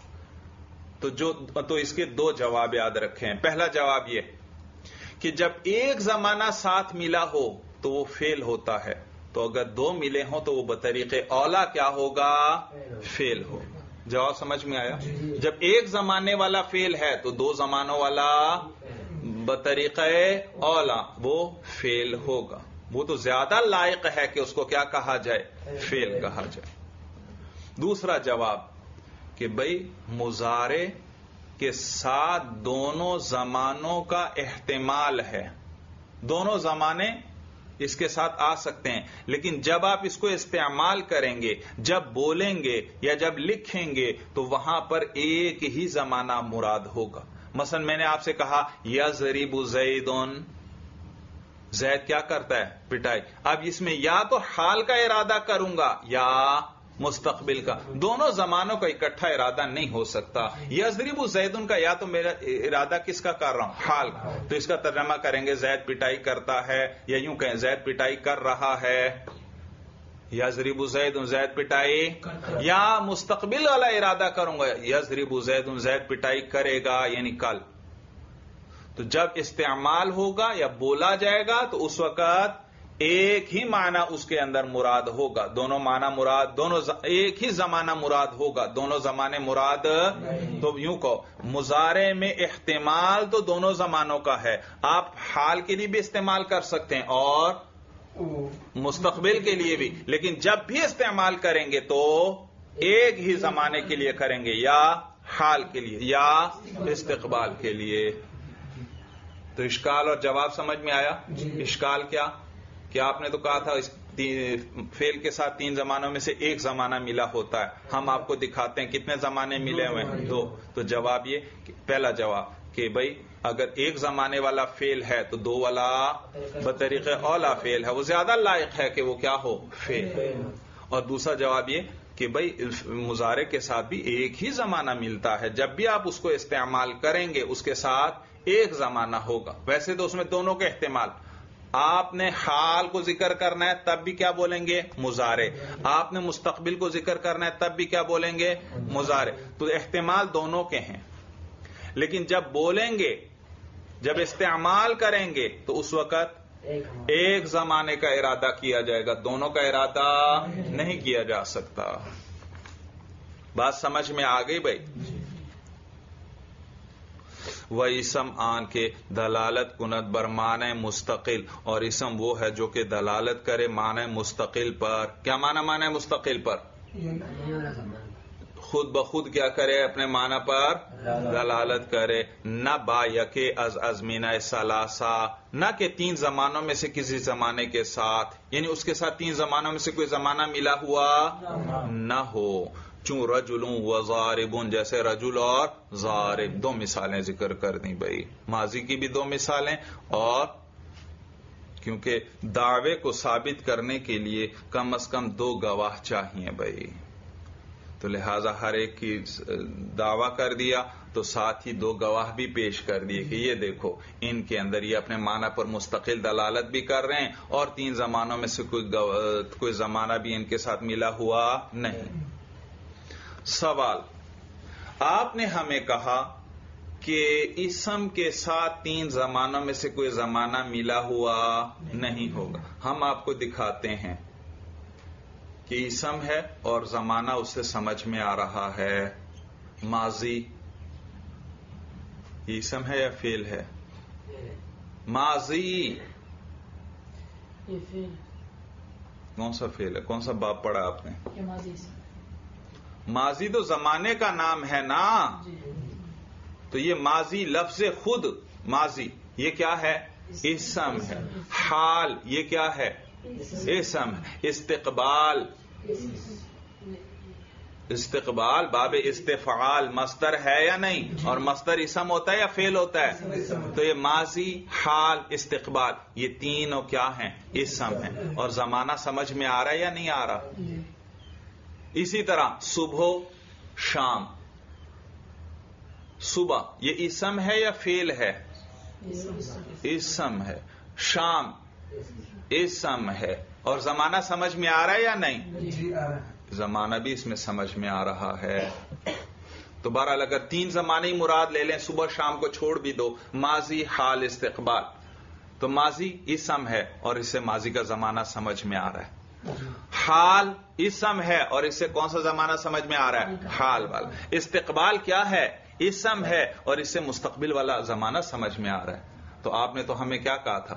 A: تو جو تو اس کے دو جواب یاد رکھیں. پہلا جواب یہ کہ جب ایک زمانہ ساتھ ملا ہو تو وہ فعل ہوتا ہے، تو اگر دو ملے ہوں تو وہ بطریق اولا کیا ہوگا؟ فعل ہوگا. جواب سمجھ میں آیا؟ جب ایک زمانے والا فعل ہے تو دو زمانوں والا بطریق اولا وہ فعل ہوگا. وہ تو زیادہ لائق ہے کہ اس کو کیا کہا جائے؟ فعل کہا جائے. دوسرا جواب کہ بھئی مضارع کے ساتھ دونوں زمانوں کا احتمال ہے، دونوں زمانے اس کے ساتھ آ سکتے ہیں، لیکن جب آپ اس کو استعمال کریں گے، جب بولیں گے یا جب لکھیں گے تو وہاں پر ایک ہی زمانہ مراد ہوگا. مثلا میں نے آپ سے کہا یضرب زیدن، زید کیا کرتا ہے؟ پٹائی. اب اس میں یا تو حال کا ارادہ کروں گا یا مستقبل کا، دونوں زمانوں کا اکٹھا ارادہ نہیں ہو سکتا. یضرب زیدن کا یا تو میرا ارادہ کس کا کر رہا ہوں؟ حال کا. تو اس کا ترجمہ کریں گے زید پٹائی کرتا ہے، یا یوں کہیں زید پٹائی کر رہا ہے. یضرب زیدن، زید پٹائی. یا مستقبل والا ارادہ کروں گا، یضرب زیدن، زید پٹائی کرے گا، یعنی کل. تو جب استعمال ہوگا یا بولا جائے گا تو اس وقت ایک ہی معنی اس کے اندر مراد ہوگا، دونوں معنی مراد، دونوں ز... ایک ہی زمانہ مراد ہوگا، دونوں زمانے مراد. تو یوں کہو مضارع میں احتمال تو دونوں زمانوں کا ہے، آپ حال کے لیے بھی استعمال کر سکتے ہیں اور مستقبل کے لیے بھی، لیکن جب بھی استعمال کریں گے تو ایک ہی زمانے کے لیے کریں گے، یا حال کے لیے یا استقبال کے لیے. تو اشکال اور جواب سمجھ میں آیا؟ اشکال کیا کہ آپ نے تو کہا تھا اس فعل کے ساتھ تین زمانوں میں سے ایک زمانہ ملا ہوتا ہے. ہم آپ کو دکھاتے ہیں کتنے زمانے ملے ہوئے ہیں؟ دو. تو جواب یہ کہ پہلا جواب کہ بھئی اگر ایک زمانے والا فعل ہے تو دو والا بطریق اولا فعل ہے، وہ زیادہ لائق ہے کہ وہ کیا ہو؟ فعل. اور دوسرا جواب یہ کہ بھئی مضارع کے ساتھ بھی ایک ہی زمانہ ملتا ہے، جب بھی آپ اس کو استعمال کریں گے اس کے ساتھ ایک زمانہ ہوگا. ویسے تو اس میں دونوں کے احتمال، آپ نے حال کو ذکر کرنا ہے تب بھی کیا بولیں گے؟ مضارع. آپ نے مستقبل کو ذکر کرنا ہے تب بھی کیا بولیں گے؟ مضارع. تو احتمال دونوں کے ہیں، لیکن جب بولیں گے، جب استعمال کریں گے تو اس وقت ایک زمانے کا ارادہ کیا جائے گا، دونوں کا ارادہ نہیں کیا جا سکتا. بات سمجھ میں آ گئی بھائی؟ وہ اسم آن کے دلالت کند بر معنی مستقل، اور اسم وہ ہے جو کہ دلالت کرے معنی مستقل پر. کیا معنی؟ معنی مستقل پر خود بخود کیا کرے؟ اپنے معنی پر دلالت کرے. نہ با یکے از ازمینہ ثلاثہ، نہ کہ تین زمانوں میں سے کسی زمانے کے ساتھ، یعنی اس کے ساتھ تین زمانوں میں سے کوئی زمانہ ملا ہوا نہ ہو. چون رجلوں و ضاربون، جیسے رجل اور ضارب. دو مثالیں ذکر کر دیں بھائی، ماضی کی بھی دو مثالیں، اور کیونکہ دعوے کو ثابت کرنے کے لیے کم از کم دو گواہ چاہیے بھائی، تو لہذا ہر ایک کی دعویٰ کر دیا تو ساتھ ہی دو گواہ بھی پیش کر دیے کہ یہ دیکھو ان کے اندر یہ اپنے معنی پر مستقل دلالت بھی کر رہے ہیں اور تین زمانوں میں سے کوئی کوئی زمانہ بھی ان کے ساتھ ملا ہوا نہیں. سوال، آپ نے ہمیں کہا کہ اسم کے ساتھ تین زمانوں میں سے کوئی زمانہ ملا ہوا نہیں ہوگا. ہم آپ کو دکھاتے ہیں کہ اسم ہے اور زمانہ اس سے سمجھ میں آ رہا ہے. ماضی یہ اسم ہے یا فعل ہے؟ ماضی کون سا فعل ہے؟ کون سا باب پڑھا آپ نے؟ ماضی تو زمانے کا نام ہے نا. تو یہ ماضی لفظ خود ماضی یہ کیا ہے؟ اسم ہے. حال یہ کیا ہے؟ اسم ہے. استقبال استقبال باب استفعال مصدر ہے یا نہیں؟ اور مصدر اسم ہوتا ہے یا فعل ہوتا ہے؟ تو یہ ماضی، حال، استقبال یہ تینوں کیا ہیں؟ اسم ہیں. اور زمانہ سمجھ میں آ رہا ہے یا نہیں آ رہا؟ اسی طرح صبح، شام. صبح یہ اسم ہے یا فعل ہے؟ اسم ہے. شام اسم ہے. اور زمانہ سمجھ میں آ رہا ہے یا نہیں؟ زمانہ بھی اس میں سمجھ میں آ رہا ہے. تو بہرحال اگر تین زمانے ہی مراد لے لیں، صبح شام کو چھوڑ بھی دو، ماضی، حال، استقبال، تو ماضی اسم ہے اور اس سے ماضی کا زمانہ سمجھ میں آ رہا ہے. حال اسم ہے اور اس سے کون سا زمانہ سمجھ میں آ رہا ہے؟ حال والا. استقبال کیا ہے؟ اسم ہے اور اس سے مستقبل والا زمانہ سمجھ میں آ رہا ہے. تو آپ نے تو ہمیں کیا کہا تھا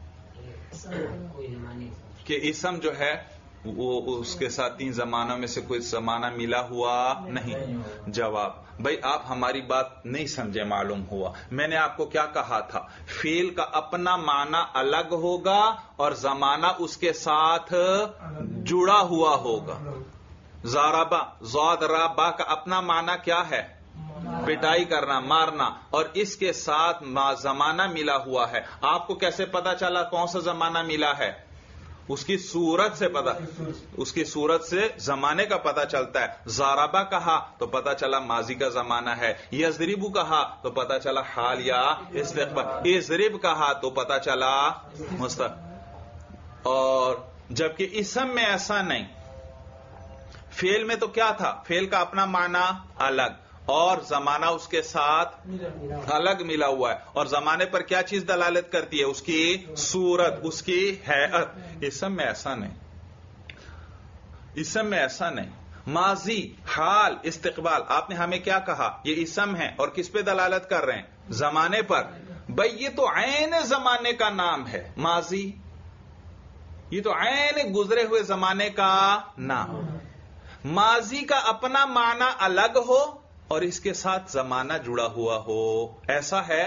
A: کہ اسم جو ہے وہ اس کے ساتھ تین زمانوں میں سے کوئی زمانہ ملا ہوا نہیں. جواب، بھائی آپ ہماری بات نہیں سمجھے معلوم ہوا. میں نے آپ کو کیا کہا تھا؟ فعل کا اپنا معنی الگ ہوگا اور زمانہ اس کے ساتھ جڑا ہوا ہوگا. ضربا، ضاد رابا کا اپنا معنی کیا ہے؟ پٹائی کرنا، مارنا، اور اس کے ساتھ زمانہ ملا ہوا ہے. آپ کو کیسے پتا چلا کون سا زمانہ ملا ہے؟ اس کی صورت سے پتا، اس کی صورت سے زمانے کا پتا چلتا ہے. ضربا کہا تو پتا چلا ماضی کا زمانہ ہے. یضربو کہا تو پتا چلا حال یا استقبال. اضرب کہا تو پتا چلا مستقبل. اور جبکہ اسم میں ایسا نہیں. فعل میں تو کیا تھا؟ فعل کا اپنا معنی الگ اور زمانہ اس کے ساتھ الگ ملا ہوا ہے. اور زمانے پر کیا چیز دلالت کرتی ہے؟ اس کی صورت، اس کی ہیئت. اسم میں ایسا نہیں. اسم میں ایسا نہیں. ماضی، حال، استقبال آپ نے ہمیں کیا کہا؟ یہ اسم ہے اور کس پہ دلالت کر رہے ہیں؟ زمانے پر. بھئی یہ تو عین زمانے کا نام ہے. ماضی یہ تو عین گزرے ہوئے زمانے کا نام. ماضی کا اپنا معنی الگ ہو اور اس کے ساتھ زمانہ جڑا ہوا ہو، ایسا ہے؟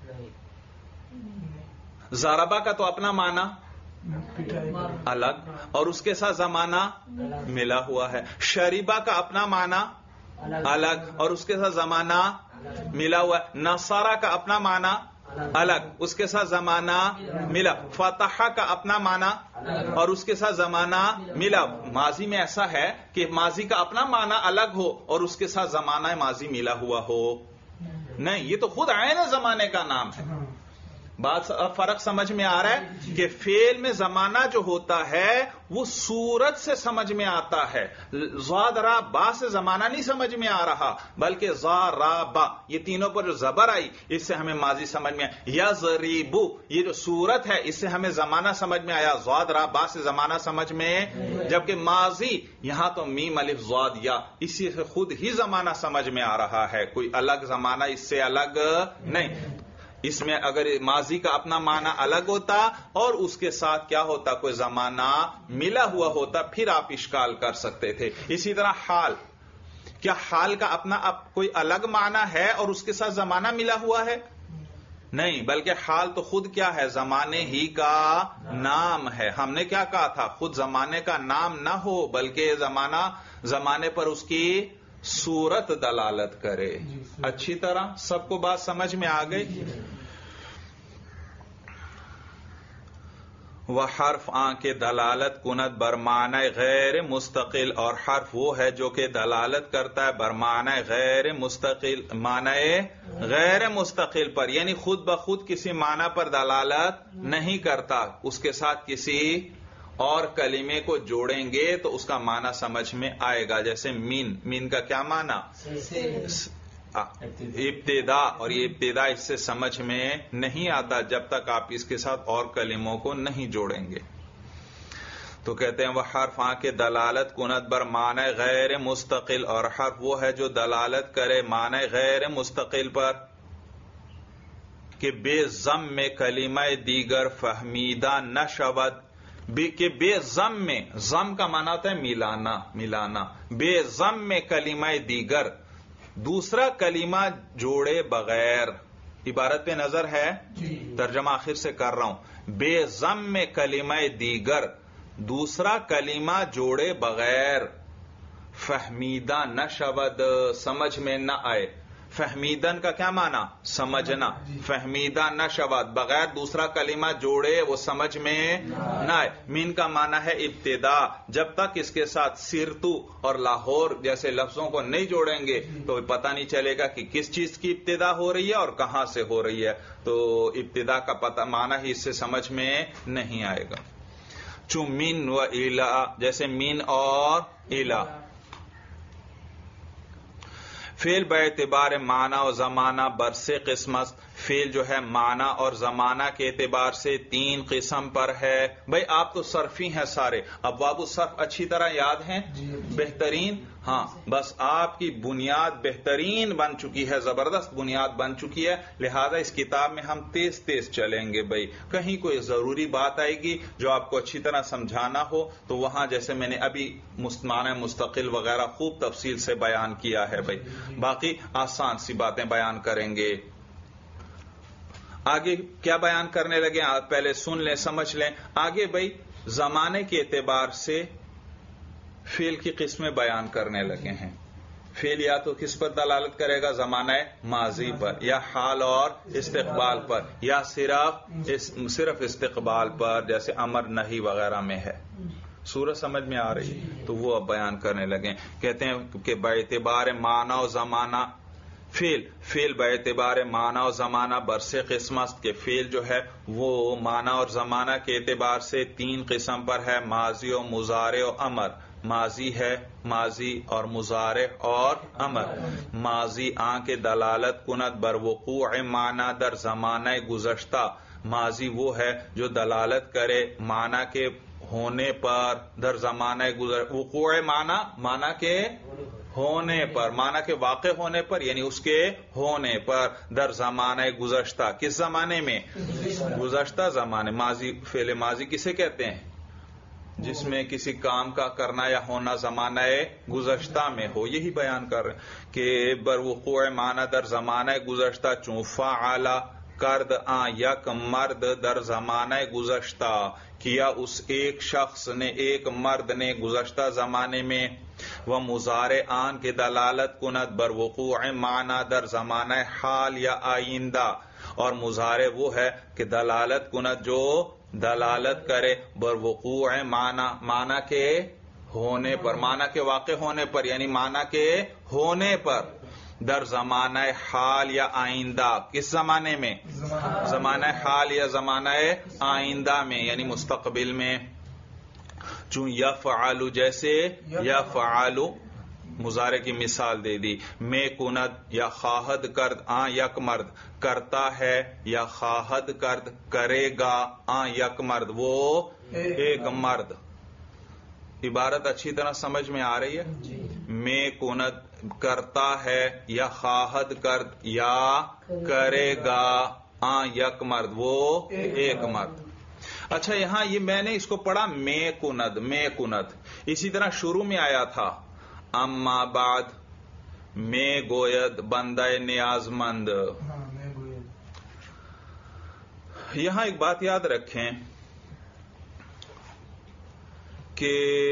A: ضربا کا تو اپنا معنی الگ اور اس کے ساتھ زمانہ ملا ہوا ہے. شریبا کا اپنا معنی الگ اور اس کے ساتھ زمانہ ملا ہوا ہے. نصارا کا اپنا معنی الگ، اس کے ساتھ زمانہ ملا. فتح کا اپنا معنی اور اس کے ساتھ زمانہ ملا. ماضی میں ایسا ہے کہ ماضی کا اپنا معنی الگ ہو اور اس کے ساتھ زمانہ ماضی ملا ہوا ہو؟ نہیں، یہ تو خود عین زمانے کا نام ہے. بات فرق سمجھ میں آ رہا ہے کہ فعل میں زمانہ جو ہوتا ہے وہ صورت سے سمجھ میں آتا ہے. ضاد را با سے زمانہ نہیں سمجھ میں آ رہا، بلکہ ضا را با یہ تینوں پر جو زبر آئی اس سے ہمیں ماضی سمجھ میں آیا. یضربو یہ جو صورت ہے اس سے ہمیں زمانہ سمجھ میں آیا. ضاد را با سے زمانہ سمجھ میں، جبکہ ماضی یہاں تو میم الف ضاد یا اسی سے خود ہی زمانہ سمجھ میں آ رہا ہے، کوئی الگ زمانہ اس سے الگ نہیں. اس میں اگر ماضی کا اپنا معنی الگ ہوتا اور اس کے ساتھ کیا ہوتا؟ کوئی زمانہ ملا ہوا ہوتا، پھر آپ اشکال کر سکتے تھے. اسی طرح حال، کیا حال کا اپنا کوئی الگ معنی ہے اور اس کے ساتھ زمانہ ملا ہوا ہے؟ نہیں، بلکہ حال تو خود کیا ہے؟ زمانے ہی کا نام ہے. ہم نے کیا کہا تھا؟ خود زمانے کا نام نہ ہو بلکہ زمانہ زمانے پر اس کی صورت دلالت کرے. اچھی طرح سب کو بات سمجھ میں آ گئی؟ وہ حرف آن کے دلالت کنت برمانہ غیر مستقل، اور حرف وہ ہے جو کہ دلالت کرتا ہے برمانہ غیر مستقل، معنی غیر مستقل پر، یعنی خود بخود کسی معنی پر دلالت نہیں کرتا. اس کے ساتھ کسی اور کلمے کو جوڑیں گے تو اس کا معنی سمجھ میں آئے گا. جیسے مین، مین کا کیا معنی؟ ابتدا، اور یہ ابتدا اس سے سمجھ میں نہیں آتا جب تک آپ اس کے ساتھ اور کلموں کو نہیں جوڑیں گے. تو کہتے ہیں وہ حرف آ کے دلالت کنت بر معنی غیر مستقل، اور حرف وہ ہے جو دلالت کرے معنی غیر مستقل پر کہ بے ضم میں کلمہ دیگر فہمیدہ نہ شود، बे के बे जम में, जम का माना होता है मिलाना, मिलाना, बे जम में कलीमा दीगर, दूसरा कलीमा जोड़े बगैर। इबारत पे नजर है, तर्जमा आखिर से कर रहा हूं। बे जम में कलीमा दीगर, दूसरा कलीमा जोड़े बगैर, फहमीदा न शबद, समझ में न आए। फहमीदन का क्या माना? समझना। फहमीदा न शबद, बगैर दूसरा कलीमा जोड़े वो समझ में न आए। मीन का माना है इब्तिदा, जब तक इसके साथ सिरतु और लाहौर जैसे लफ्जों को नहीं जोड़ेंगे तो पता नहीं चलेगा कि किस चीज की इब्तिदा हो रही है और कहां से हो रही है। तो इब्तिदा का पता माना ही इससे समझ में नहीं आएगा। चू मीन व इला, जैसे मीन और इला। फेल बेएतिबार माना और जमाना बरसे किस्मत, फेल जो है माना और जमाना के एतबार से तीन किस्म पर है। भाई आप तो सर्फी हैं सारे, अब बाबू सर्फ अच्छी तरह याद हैं? बेहतरीन। हाँ, बस आपकी बुनियाद बेहतरीन बन चुकी है, जबरदस्त बुनियाद बन चुकी है। लिहाजा इस किताब में हम तेज तेज चलेंगे। भाई कहीं कोई जरूरी बात आएगी जो आपको अच्छी तरह समझाना हो तो वहां जैसे मैंने अभी मुस्माना मुस्तकिल वगैरह खूब तफसील से बयान किया है। भाई बाकी आसान सी बातें बयान करेंगे। आगे क्या बयान करने लगे आप पहले सुन लें, समझ लें। आगे भाई जमाने के एतबार से फेल की किस्में बयान करने लगे हैं। फेल या तो किस पर दलालत करेगा? जमाना माजी पर, या हाल और इस्तिकबाल पर, या सिर्फ इस, सिर्फ इस्तिकबाल पर, जैसे अमर नहीं वगैरह में है। सूरत समझ में आ रही है? तो वो अब बयान करने लगे। कहते हैं कि बेएतिबार माना और जमाना, फेल फेल बेएतिबार माना और जमाना बरसे किस्मत के फेल जो है वो माना और जमाना के एतबार से तीन किस्म पर है, माजी और मुजारे और अमर। माजी है, माजी और मुजारे और अमर। माजी आ के दलालत कुनत बरवुकूअ माना दर जमाना गुज़श्ता, माजी वो है जो दलालत करे माना के होने पर, दर जमाना गुज़र, वुकूअ माना माना के होने पर, माना के वाक़े होने पर, यानी उसके होने पर, दर जमाना गुज़श्ता, किस जमाने में? गुज़श्ता जमाने। माजी फेल माजी किसे कहते हैं? जिसमें किसी काम का करना या होना जमाना गुज़श्ता में हो। यही बयान कर रहे हैं कि बरवुकूअ माना दर जमाना गुज़श्ता, चूफा आला कर्द आ यक मर्द दर जमाना गुज़श्ता, किया उस एक शख्स ने, एक मर्द ने गुज़श्ता जमाने में। वह मुजारे आन के दलालत कुनत बरवुकूअ माना दर जमाना हाल या आइंदा, और मुजारे वो है कि दलालत कुनत जो दलालत करे बरवुकूअ माना, माना के होने पर, माना के वाक़े होने पर, यानी माना के होने पर, दर जमाना हाल या आइंदा, किस जमाने में? जमाना हाल या जमाना आइंदा में, यानी मुस्तकबिल में। चूं यफ़अलु, जैसे यफ़अलु मुजारे की मिसाल दे दी। में कुनद या खाहद कर्द आ यक मर्द, करता है या खाहद कर्द करेगा आ यक मर्द, वो एक मर्द। इबारत अच्छी तरह समझ में आ रही है? में कुनद करता है या खाहद कर्द या करेगा आ यक मर्द, वो एक मर्द। अच्छा, यहां ये मैंने इसको पढ़ा में कुनद, में कुनद। इसी तरह शुरू में आया था अम्मा बाद में गोयद बंदाए नियाजमंद। यहां एक बात याद रखें कि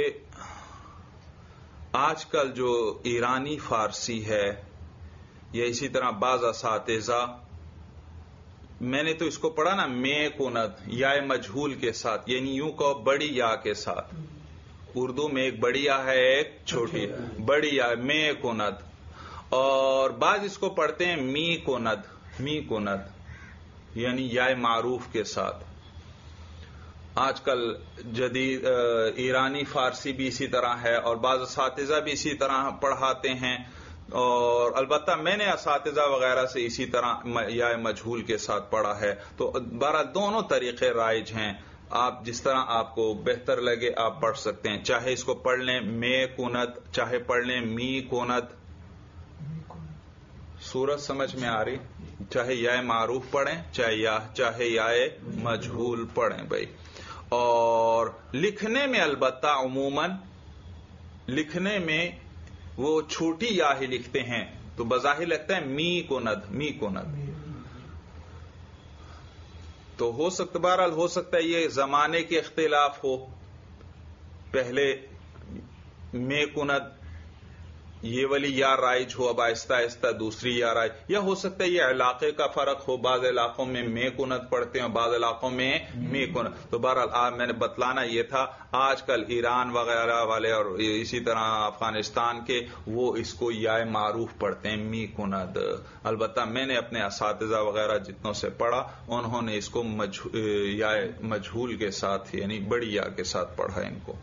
A: आजकल जो ईरानी फारसी है या इसी तरह बाज़ असातिज़ा, मैंने तो इसको पढ़ा ना में कुनद या मजहूल के साथ, यानी यूं कहो बड़ी या के साथ। उर्दू में एक बड़ी या है, एक छोटी। बड़ी या में कुनद, और बाज इसको पढ़ते हैं मी कुनद, मी कुनद, यानी या मारूफ के साथ। आजकल जदीद ईरानी फारसी भी इसी तरह है और बाज़ असातिज़ा भी इसी तरह पढ़ाते हैं, और अलबत्ता मैंने असातिज़ा वगैरह से इसी तरह या मजहूल के साथ पढ़ा है। तो बहरहाल दोनों तरीके राइज हैं, आप जिस तरह आपको बेहतर लगे आप पढ़ सकते हैं। चाहे इसको पढ़ लें में कुनत, चाहे पढ़ लें मी कुनत। सूरत समझ में आ रही? चाहे या मारूफ पढ़ें, चाहे या चाहे या मजहूल पढ़ें भाई। اور لکھنے میں البتہ عموماً لکھنے میں وہ چھوٹی یا ہی لکھتے ہیں تو بظاہر لگتا ہے می کند می کند. تو ہو سکتا بہرحال ہو سکتا ہے یہ زمانے کے اختلاف ہو، پہلے میں کند یہ والی یا رائج ہو، اب آہستہ آہستہ دوسری یا رائج، یا ہو سکتا ہے یہ علاقے کا فرق ہو، بعض علاقوں میں میں کنت پڑھتے ہیں بعض علاقوں میں میں کنت. تو بہرحال آج میں نے بتلانا یہ تھا، آج کل ایران وغیرہ والے اور اسی طرح افغانستان کے وہ اس کو یا معروف پڑھتے ہیں می کند. البتہ میں نے اپنے اساتذہ وغیرہ جتنوں سے پڑھا انہوں نے اس کو یا مجہول کے ساتھ یعنی بڑی یا کے ساتھ پڑھا ان کو.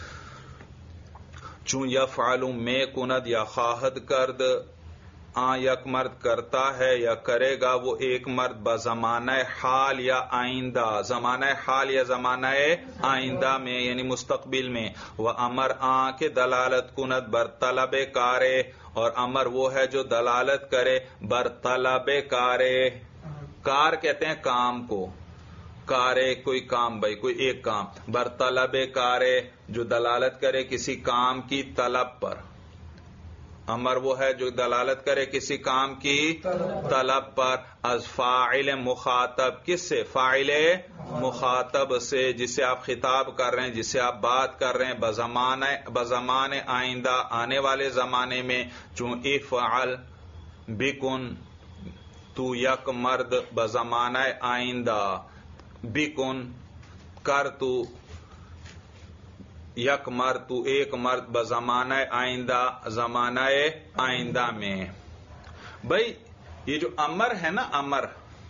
A: چون یفعل میں کند یا خواہد کرد آ یک مرد کرتا ہے یا کرے گا وہ ایک مرد بزمانہ حال یا آئندہ، زمانہ حال یا زمانہ آئندہ میں یعنی مستقبل میں. وہ امر آ کے دلالت کند بر طلب کارے، اور امر وہ ہے جو دلالت کرے بر طلب کارے. کار کہتے ہیں کام کو، کارے کوئی کام بھائی کوئی ایک کام، بر طلب کارے جو دلالت کرے کسی کام کی طلب پر. امر وہ ہے جو دلالت کرے کسی کام کی طلب پر. از فاعل مخاطب، کس سے؟ فاعل مخاطب سے، جسے آپ خطاب کر رہے ہیں جسے آپ بات کر رہے ہیں بزمان بزمان آئندہ آنے والے زمانے میں. چون افعل بکن تو یک مرد بزمانہ آئندہ، بکن کر تو یک مرد تو ایک مرد بزمانہ آئندہ زمانہ آئندہ میں. بھائی یہ جو امر ہے نا امر،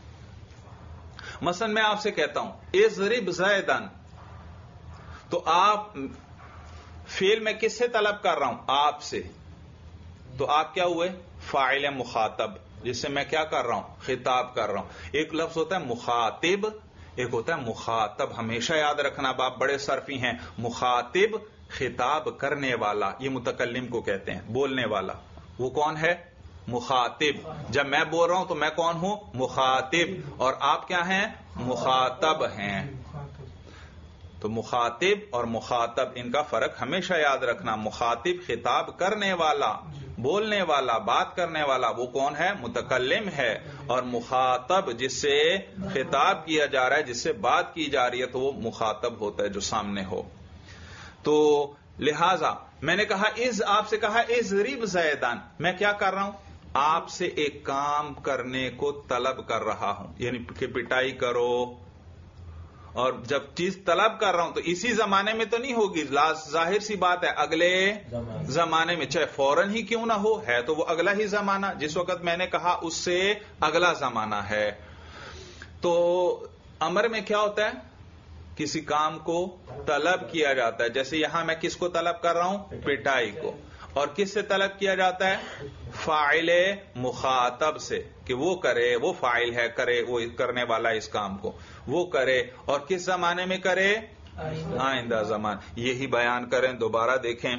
A: مثلا میں آپ سے کہتا ہوں اضرب زیدن، تو آپ فعل میں کس سے طلب کر رہا ہوں؟ آپ سے. تو آپ کیا ہوئے؟ فاعل مخاطب، جس سے میں کیا کر رہا ہوں؟ خطاب کر رہا ہوں. ایک لفظ ہوتا ہے مخاطب، ایک ہوتا ہے مخاطب. ہمیشہ یاد رکھنا، آپ بڑے صرفی ہیں. مخاطب خطاب کرنے والا، یہ متکلم کو کہتے ہیں، بولنے والا. وہ کون ہے؟ مخاطب. جب میں بول رہا ہوں تو میں کون ہوں؟ مخاطب. اور آپ کیا ہیں؟ مخاطب ہیں. تو مخاطب اور مخاطب ان کا فرق ہمیشہ یاد رکھنا. مخاطب خطاب کرنے والا، بولنے والا، بات کرنے والا، وہ کون ہے؟ متکلم ہے. اور مخاطب جس سے خطاب کیا جا رہا ہے، جس سے بات کی جا رہی ہے، تو وہ مخاطب ہوتا ہے جو سامنے ہو. تو لہذا میں نے کہا از، آپ سے کہا اضرب زیدن، میں کیا کر رہا ہوں؟ آپ سے ایک کام کرنے کو طلب کر رہا ہوں، یعنی کہ پٹائی کرو. اور جب چیز طلب کر رہا ہوں تو اسی زمانے میں تو نہیں ہوگی، ظاہر سی بات ہے اگلے زمانے میں، چاہے فوراً ہی کیوں نہ ہو، ہے تو وہ اگلا ہی زمانہ. جس وقت میں نے کہا اس سے اگلا زمانہ ہے. تو امر میں کیا ہوتا ہے؟ کسی کام کو طلب کیا جاتا ہے. جیسے یہاں میں کس کو طلب کر رہا ہوں؟ پٹائی کو. اور کس سے طلب کیا جاتا ہے؟ فاعل مخاطب سے، کہ وہ کرے، وہ فاعل ہے، کرے، وہ کرنے والا اس کام کو، وہ کرے. اور کس زمانے میں کرے؟ آئندہ زمان. یہی بیان کریں، دوبارہ دیکھیں.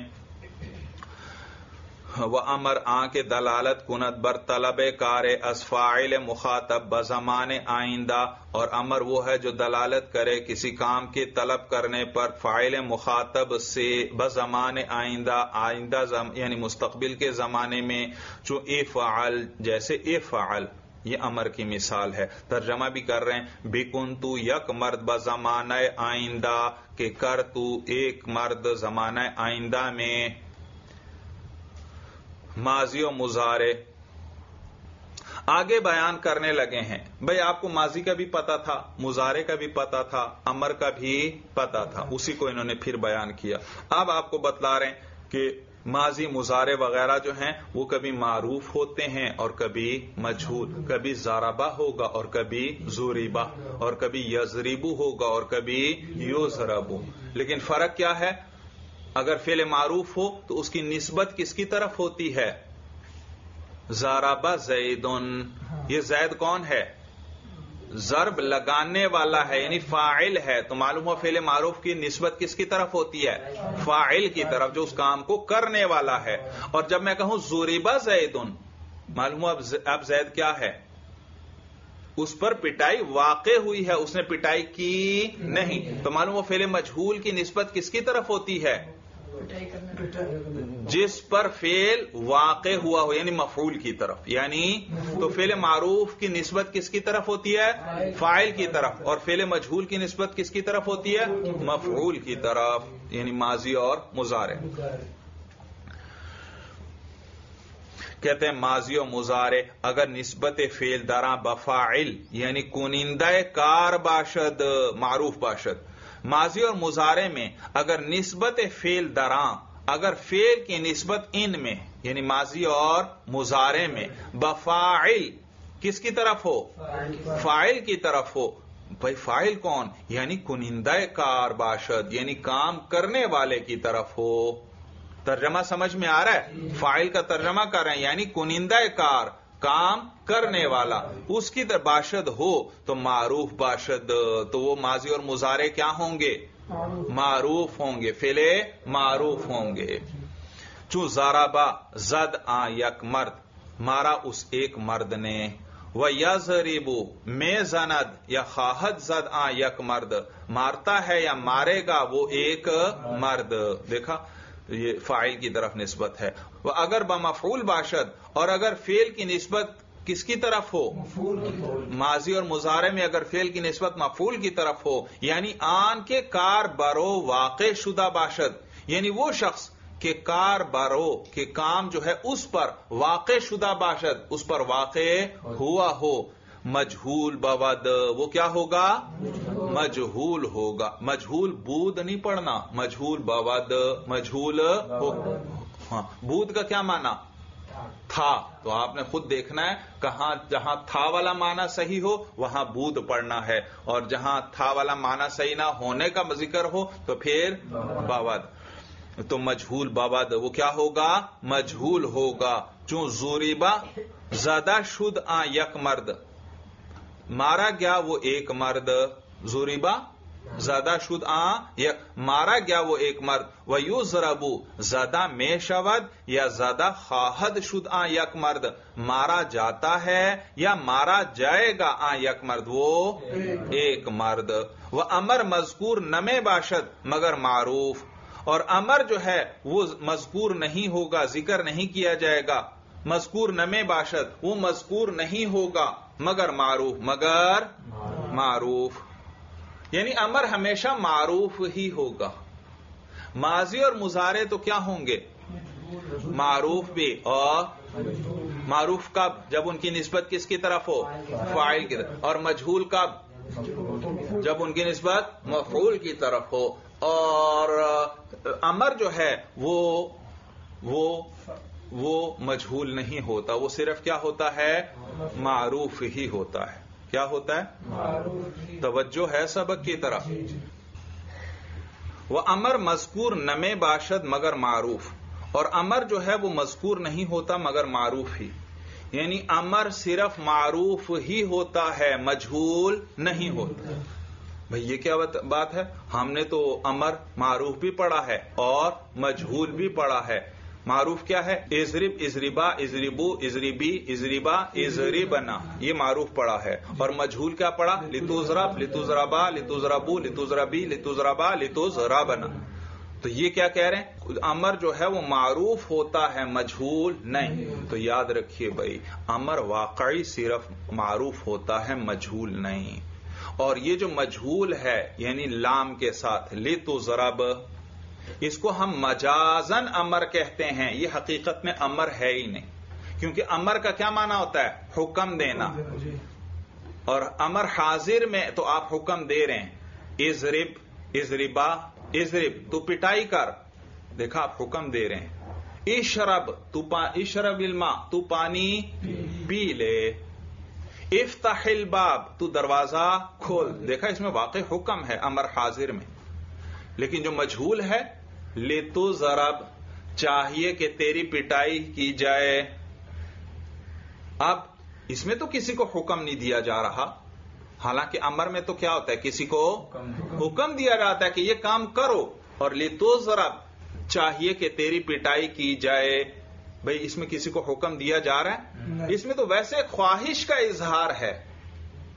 A: وہ امر آ کے دلالت کنت بر طلب کار از فاعل مخاطب بزمان آئندہ، اور امر وہ ہے جو دلالت کرے کسی کام کے طلب کرنے پر فاعل مخاطب سے بزمان آئندہ، آئندہ زم یعنی مستقبل کے زمانے میں. چو افعل، جیسے افعل یہ امر کی مثال ہے. ترجمہ بھی کر رہے ہیں. بکن تو یک مرد بزمانہ آئندہ، کہ کر تو ایک مرد زمانہ آئندہ میں. ماضی و مضارع آگے بیان کرنے لگے ہیں. بھئی آپ کو ماضی کا بھی پتا تھا، مضارع کا بھی پتا تھا، امر کا بھی پتا تھا، اسی کو انہوں نے پھر بیان کیا. اب آپ کو بتلا رہے ہیں کہ ماضی مضارع وغیرہ جو ہیں وہ کبھی معروف ہوتے ہیں اور کبھی مجہول. کبھی ضربہ ہوگا اور کبھی ضربہ، اور کبھی یضربو ہوگا اور کبھی یضربو. لیکن فرق کیا ہے؟ اگر فعل معروف ہو تو اس کی نسبت کس کی طرف ہوتی ہے؟ ضرب زیدن. یہ زید کون ہے؟ ضرب لگانے والا ہے، یعنی فاعل ہے. تو معلوم ہو فعل معروف کی نسبت کس کی طرف ہوتی ہے؟ فاعل کی طرف، جو اس کام کو کرنے والا ہے. اور جب میں کہوں ضرب زیدن، معلوم ہو اب زید کیا ہے؟ اس پر پٹائی واقع ہوئی ہے، اس نے پٹائی کی نہیں، تو معلوم وہ فعل مجہول کی نسبت کس کی طرف ہوتی ہے؟ جس پر فعل واقع ہوا ہو، یعنی مفعول کی طرف. یعنی تو فعل معروف کی نسبت کس کی طرف ہوتی ہے؟ فاعل کی طرف. اور فعل مجہول کی نسبت کس کی طرف ہوتی ہے؟ مفعول کی طرف، یعنی ماضی اور مضارع. کہتے ہیں ماضی و مضارع اگر نسبت فعل دراں بفاعل یعنی کنندہ کار باشد، معروف باشد. ماضی اور مضارع میں اگر نسبت فعل دراں، اگر فعل کی نسبت ان میں یعنی ماضی اور مضارع میں بفاعل کس کی طرف ہو؟ فاعل کی طرف ہو. بھائی فاعل کون؟ یعنی کنندہ کار باشد، یعنی کام کرنے والے کی طرف ہو. ترجمہ سمجھ میں آ رہا ہے؟ فاعل کا ترجمہ کر رہے ہیں، یعنی کنندہ کار، کام کرنے والا، اس کی طرف باشد ہو تو معروف باشد. تو وہ ماضی اور مضارع کیا ہوں گے؟ معروف ہوں گے، فعل معروف ہوں گے. چون ضربا زد آ یک مرد، مارا اس ایک مرد نے. و یضربو میں زند یا خواہد زد آ یک مرد، مارتا ہے یا مارے گا وہ ایک مرد. دیکھا یہ فاعل کی طرف نسبت ہے. وہ اگر بمفعول باشد، اور اگر فعل کی نسبت کس کی طرف ہو؟ ماضی اور مضارع میں اگر فعل کی نسبت مفعول کی طرف ہو، یعنی آن کے کار برو واقع شدہ باشد، یعنی وہ شخص کہ کار برو کہ کام جو ہے اس پر واقع شدہ باشد، اس پر واقع ہوا ہو. مجہول بود، وہ کیا ہوگا؟ مجہول ہوگا. مجہول بود نہیں پڑھنا، مجہول بود، مجہول ہو. ہاں بود کا کیا معنی؟ تھا. تو آپ نے خود دیکھنا ہے کہاں جہاں تھا والا معنی صحیح ہو وہاں بود پڑھنا ہے، اور جہاں تھا والا معنی صحیح نہ ہونے کا ذکر ہو تو پھر بود. تو مجہول بود وہ کیا ہوگا؟ مجہول ہوگا. چون زوریبا زدہ شد آ یک مرد، مارا گیا وہ ایک مرد. زوریبا زدہ شد آ یک، مارا گیا وہ ایک مرد. و یضربو زدہ میں شود یا زدہ خواہد شد آ یک مرد، مارا جاتا ہے یا مارا جائے گا آ یک مرد، وہ ایک مرد. و امر مذکور نمے باشد مگر معروف، اور امر جو ہے وہ مذکور نہیں ہوگا، ذکر نہیں کیا جائے گا. مذکور نمے باشد وہ مذکور نہیں ہوگا مگر معروف، مگر معروف یعنی امر ہمیشہ معروف ہی ہوگا. ماضی اور مضارع تو کیا ہوں گے؟ معروف بھی. اور معروف کب؟ جب ان کی نسبت کس کی طرف ہو؟ فاعل کی طرف. اور مجہول کب؟ جب ان کی نسبت مفعول کی طرف ہو. اور امر جو ہے وہ وہ وہ مجہول نہیں ہوتا، وہ صرف کیا ہوتا ہے؟ معروف ہی ہوتا ہے. کیا ہوتا ہے؟ توجہ ہے سبق کی طرف. وہ امر مذکور نمے باشد مگر معروف، اور امر جو ہے وہ مذکور نہیں ہوتا مگر معروف ہی. یعنی امر صرف معروف ہی ہوتا ہے، مجہول نہیں ہوتا. بھئی یہ کیا بات ہے؟ ہم نے تو امر معروف بھی پڑھا ہے اور مجہول بھی پڑھا ہے. معروف کیا ہے؟ اضرب، اضربا، اضربو، اضربی، اضربا، اضربنا، یہ معروف پڑھا ہے. اور مجہول کیا پڑھا؟ لتضرب، لتضربا، لتضربو، لتضربی، لتضربا، لتضربنا. تو یہ کیا کہہ رہے ہیں؟ امر جو ہے وہ معروف ہوتا ہے، مجہول نہیں. تو یاد رکھیے بھائی، امر واقعی صرف معروف ہوتا ہے، مجہول نہیں. اور یہ جو مجہول ہے یعنی لام کے ساتھ لتضرب، اس کو ہم مجازن امر کہتے ہیں. یہ حقیقت میں امر ہے ہی نہیں، کیونکہ امر کا کیا معنی ہوتا ہے؟ حکم دینا. اور امر حاضر میں تو آپ حکم دے رہے ہیں، اضرب، اضربا، اضرب تو پٹائی کر. دیکھا آپ حکم دے رہے ہیں. اشرب تو پا اشرب الماء تو پانی پی لے. افتح الباب تو دروازہ کھول. دیکھا اس میں واقع حکم ہے امر حاضر میں. لیکن جو مجہول ہے، لتضرب چاہیے کہ تیری پٹائی کی جائے. اب اس میں تو کسی کو حکم نہیں دیا جا رہا، حالانکہ امر میں تو کیا ہوتا ہے؟ کسی کو حکم دیا جاتا ہے کہ یہ کام کرو. اور لتضرب چاہیے کہ تیری پٹائی کی جائے. بھئی اس میں کسی کو حکم دیا جا رہا ہے؟ اس میں تو ویسے خواہش کا اظہار ہے.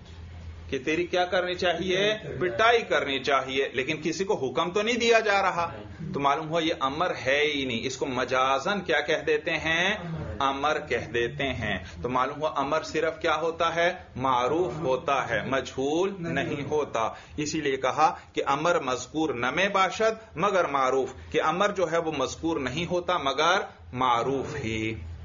A: کہ تیری کیا کرنی چاہیے؟ پٹائی کرنی چاہیے، لیکن کسی کو حکم تو نہیں دیا جا رہا، تو معلوم ہوا یہ امر ہے ہی نہیں، اس کو مجازن کیا کہہ دیتے ہیں؟ امر کہہ دیتے ہیں۔ تو معلوم ہوا امر صرف کیا ہوتا ہے؟ معروف ہوتا ہے، مجہول نہیں ہوتا۔ اسی لیے کہا کہ امر مذکور نمے باشد مگر معروف، کہ امر جو ہے وہ مذکور نہیں ہوتا مگر معروف ہی۔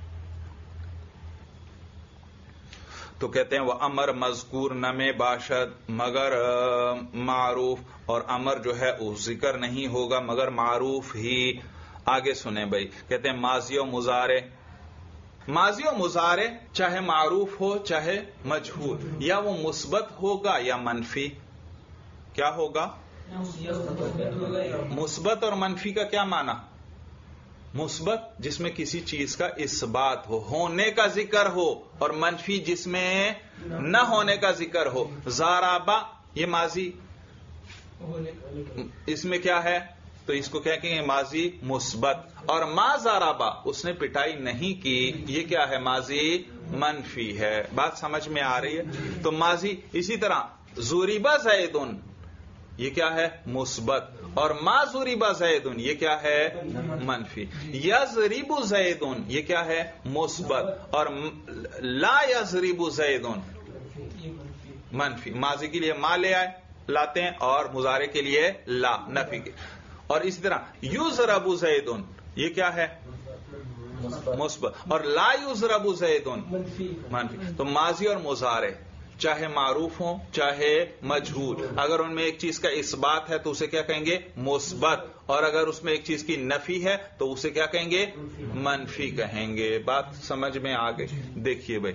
A: تو کہتے ہیں وہ امر مذکور نمے باشد مگر معروف، اور امر جو ہے وہ ذکر نہیں ہوگا مگر معروف ہی۔ آگے سنیں بھائی، کہتے ہیں ماضی و مضارع، ماضی و مضارع چاہے معروف ہو چاہے مجہول، یا وہ مثبت ہوگا یا منفی۔ کیا ہوگا؟ مثبت اور منفی کا کیا معنی؟ مثبت جس میں کسی چیز کا اثبات ہو، ہونے کا ذکر ہو، اور منفی جس میں نہ ہونے کا ذکر ہو۔ ضربہ یہ ماضی، اس میں کیا ہے؟ تو اس کو کیا کہیں گے؟ ماضی مثبت۔ اور ما ضربہ اس نے پٹائی نہیں کی، یہ کیا ہے؟ ماضی منفی ہے۔ بات سمجھ میں آ رہی ہے؟ تو ماضی اسی طرح ضرب زید، یہ کیا ہے؟ مثبت، اور ما ضرب زید یہ کیا ہے؟ منفی۔ یضرب زید یہ کیا ہے؟ مثبت، اور لا یضرب زید منفی۔ ماضی کے لیے ما لے آئے لاتے ہیں، اور مضارع کے لیے لا، نفی کے۔ اور اسی طرح یضرب زید یہ کیا ہے؟ مثبت، اور لا یضرب زید منفی۔ تو ماضی اور مضارع چاہے معروف ہوں چاہے مجہول، اگر ان میں ایک چیز کا اثبات ہے تو اسے کیا کہیں گے؟ مثبت، اور اگر اس میں ایک چیز کی نفی ہے تو اسے کیا کہیں گے؟ منفی کہیں گے۔ بات سمجھ میں آ گئی؟ دیکھیے بھائی،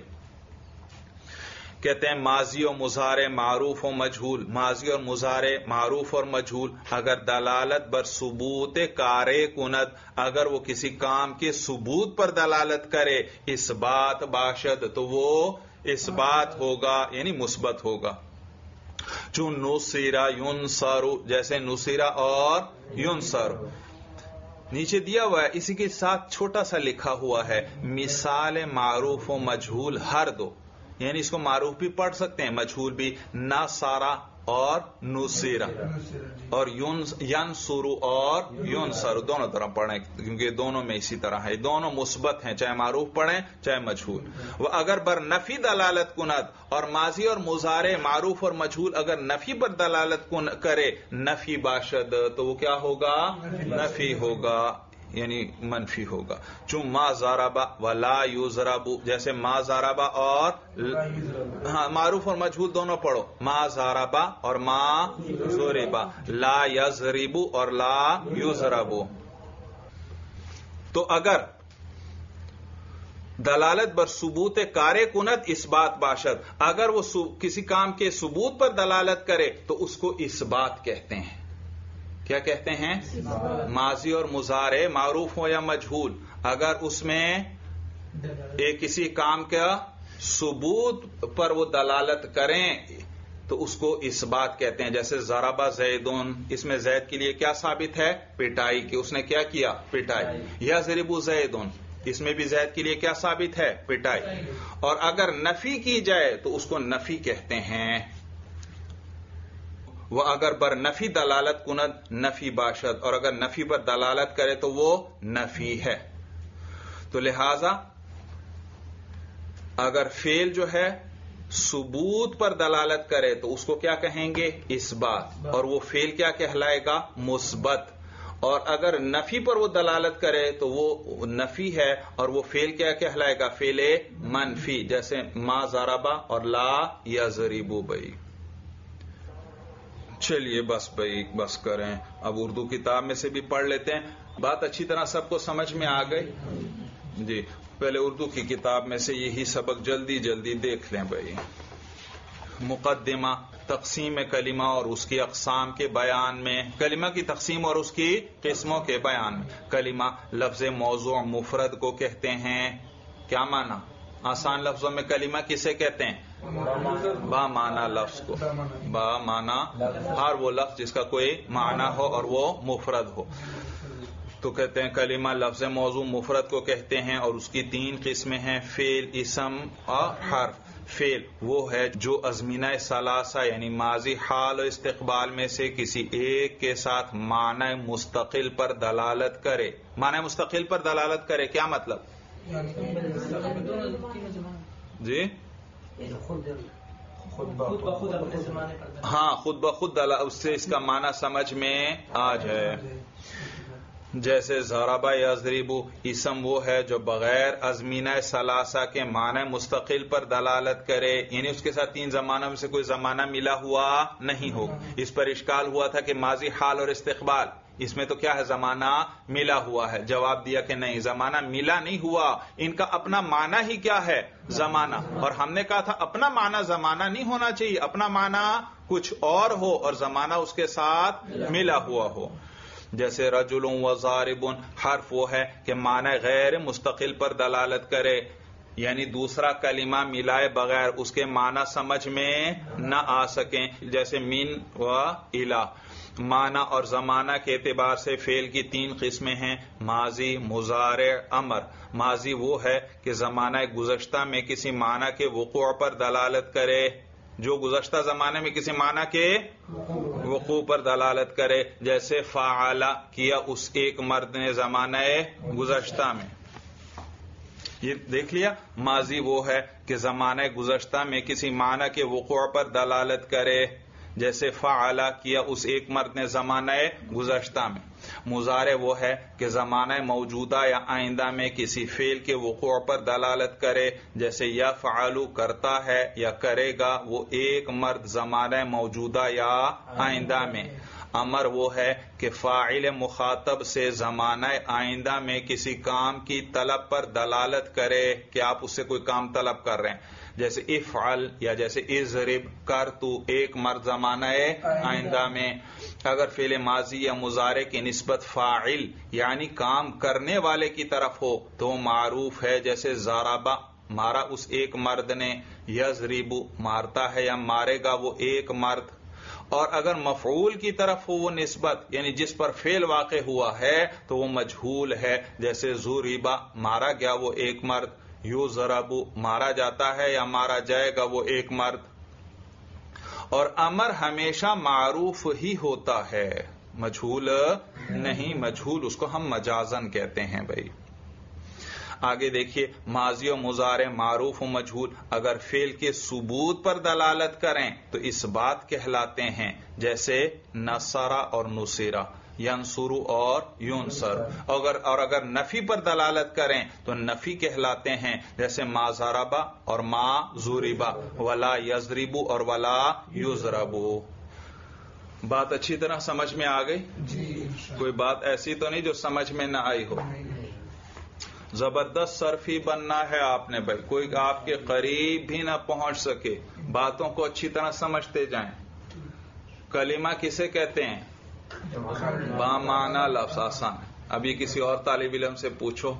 A: کہتے ہیں ماضی و مضارع معروف و مجہول، ماضی اور مضارع معروف اور مجہول اگر دلالت بر ثبوت کارے کند، اگر وہ کسی کام کے ثبوت پر دلالت کرے، اثبات باشد تو وہ اثبات ہوگا، یعنی مثبت ہوگا۔ چون نصیرہ ینصر، جیسے نصیرہ اور ینصر نیچے دیا ہوا ہے، اسی کے ساتھ چھوٹا سا لکھا ہوا ہے مثال معروف و مجہول ہر دو، یعنی اس کو معروف بھی پڑھ سکتے ہیں مجہول بھی، نصارہ اور نصیرہ، اور ینصر اور ینصر دونوں طرح پڑھیں، کیونکہ دونوں میں اسی طرح ہے، دونوں مثبت ہیں، چاہے معروف پڑھیں چاہے مجہول۔ وہ اگر بر نفی دلالت کند، اور ماضی اور مضارع معروف اور مجہول اگر نفی پر دلالت کرے، نفی باشد تو وہ کیا ہوگا؟ نفی ہوگا، یعنی منفی ہوگا۔ چون ما ضرب ولا یضرب، جیسے ما ضرب اور ہاں معروف اور مجہول دونوں پڑھو، ما ضرب اور ما ضرب، لا یضرب اور لا یضرب۔ تو اگر دلالت بر ثبوت کارے کند اثبات باشد، اگر وہ کسی کام کے ثبوت پر دلالت کرے تو اس کو اثبات کہتے ہیں۔ کیا کہتے ہیں؟ ماضی اور مضارع معروف ہو یا مجہول، اگر اس میں ایک کسی کام کا ثبوت پر وہ دلالت کریں تو اس کو اثبات کہتے ہیں۔ جیسے ضرب زیدن، اس میں زید کے لیے کیا ثابت ہے؟ پٹائی، کہ اس نے کیا کیا؟ پٹائی۔ یضرب زیدن، اس میں بھی زید کے لیے کیا ثابت ہے؟ پٹائی۔ اور اگر نفی کی جائے تو اس کو نفی کہتے ہیں۔ وہ اگر بر نفی دلالت کند نفی باشد، اور اگر نفی پر دلالت کرے تو وہ نفی ہے۔ تو لہذا اگر فعل جو ہے ثبوت پر دلالت کرے تو اس کو کیا کہیں گے؟ اثبات، اور وہ فعل کیا کہلائے گا؟ مثبت۔ اور اگر نفی پر وہ دلالت کرے تو وہ نفی ہے، اور وہ فعل کیا کہلائے گا؟ فعل منفی، جیسے ما ضرب اور لا یضرب۔ بھائی چلیے بس بھائی بس کریں، اب اردو کتاب میں سے بھی پڑھ لیتے ہیں۔ بات اچھی طرح سب کو سمجھ میں آ گئی؟ جی، پہلے اردو کی کتاب میں سے یہی سبق جلدی جلدی دیکھ لیں بھائی۔ مقدمہ، تقسیم کلمہ اور اس کی اقسام کے بیان میں، کلمہ کی تقسیم اور اس کی قسموں کے بیان میں۔ کلمہ لفظ موضوع مفرد کو کہتے ہیں۔ کیا معنی؟ آسان لفظوں میں کلمہ کسے کہتے ہیں؟ با معنی لفظ کو، با معنی ہر وہ لفظ جس کا کوئی معنی ہو اور وہ مفرد ہو تو کہتے ہیں کلمہ لفظ موضوع مفرد کو کہتے ہیں، اور اس کی تین قسمیں ہیں، فعل، اسم اور حرف۔ فعل وہ ہے جو ازمینہ ثلاثہ یعنی ماضی، حال اور استقبال میں سے کسی ایک کے ساتھ معنی مستقل پر دلالت کرے. معنی مستقل پر دلالت کرے کیا مطلب؟ جی ہاں، خود بخود اس سے اس کا معنی سمجھ میں آ جائے. جیسے ضربہ یضربو اسم وہ ہے جو بغیر ازمینہ ثلاثہ کے معنی مستقل پر دلالت کرے، یعنی اس کے ساتھ تین زمانہ میں سے کوئی زمانہ ملا ہوا نہیں ہو. اس پر اشکال ہوا تھا کہ ماضی، حال اور استقبال، اس میں تو کیا ہے، زمانہ ملا ہوا ہے. جواب دیا کہ نہیں، زمانہ ملا نہیں ہوا، ان کا اپنا معنی ہی کیا ہے، زمانہ. اور ہم نے کہا تھا اپنا معنی زمانہ نہیں ہونا چاہیے، اپنا معنی کچھ اور ہو اور زمانہ اس کے ساتھ ملا ہوا ہو. جیسے رجل و ضارب حرف وہ ہے کہ معنی غیر مستقل پر دلالت کرے، یعنی دوسرا کلمہ ملائے بغیر اس کے معنی سمجھ میں نہ آ سکیں. جیسے من و الا. معنی اور زمانہ کے اعتبار سے فعل کی تین قسمیں ہیں، ماضی، مضارع، امر. ماضی وہ ہے کہ زمانہ گزشتہ میں کسی معنی کے وقوع پر دلالت کرے، جو گزشتہ زمانے میں کسی معنی کے وقوع پر دلالت کرے. جیسے فعل کیا اس ایک مرد نے زمانہ گزشتہ میں. یہ دیکھ لیا، ماضی وہ ہے کہ زمانہ گزشتہ میں کسی معنی کے وقوع پر دلالت کرے. جیسے فعل کیا اس ایک مرد نے زمانہ گزشتہ میں. مضارع وہ ہے کہ زمانہ موجودہ یا آئندہ میں کسی فعل کے وقوع پر دلالت کرے. جیسے یفعل کرتا ہے یا کرے گا وہ ایک مرد زمانہ موجودہ یا آئندہ میں. امر وہ ہے کہ فاعل مخاطب سے زمانہ آئندہ میں کسی کام کی طلب پر دلالت کرے کہ آپ اس سے کوئی کام طلب کر رہے ہیں. جیسے افعل یا جیسے اضرب کر تو ایک مرد زمانہ آئندہ میں. اگر فعل ماضی یا مضارع کی نسبت فاعل یعنی کام کرنے والے کی طرف ہو تو معروف ہے. جیسے ضربہ مارا اس ایک مرد نے، یضرب مارتا ہے یا مارے گا وہ ایک مرد. اور اگر مفعول کی طرف ہو وہ نسبت یعنی جس پر فعل واقع ہوا ہے تو وہ مجہول ہے. جیسے ضرب مارا گیا وہ ایک مرد، یضرب مارا جاتا ہے یا مارا جائے گا وہ ایک مرد. اور امر ہمیشہ معروف ہی ہوتا ہے، مجہول نہیں. مجہول اس کو ہم مجازن کہتے ہیں بھائی. آگے دیکھیے، ماضی و مضارع معروف و مجہول اگر فعل کے ثبوت پر دلالت کریں تو اس بات کہلاتے ہیں. جیسے نصرہ اور نصیرہ، ینصرو اور یونصر. اگر اور اگر نفی پر دلالت کریں تو نفی کہلاتے ہیں. جیسے ما ضربہ اور ما ضربہ، ولا یضربو اور ولا یضربو. بات اچھی طرح سمجھ میں آ گئی؟ جی. کوئی بات ایسی تو نہیں جو سمجھ میں نہ آئی ہو؟ زبردست صرفی بننا ہے آپ نے بھائی، کوئی آپ کے قریب بھی نہ پہنچ سکے. باتوں کو اچھی طرح سمجھتے جائیں. کلمہ کسے کہتے ہیں؟ بامعنی لفظ. آسان ہے. ابھی کسی اور طالب علم سے پوچھو،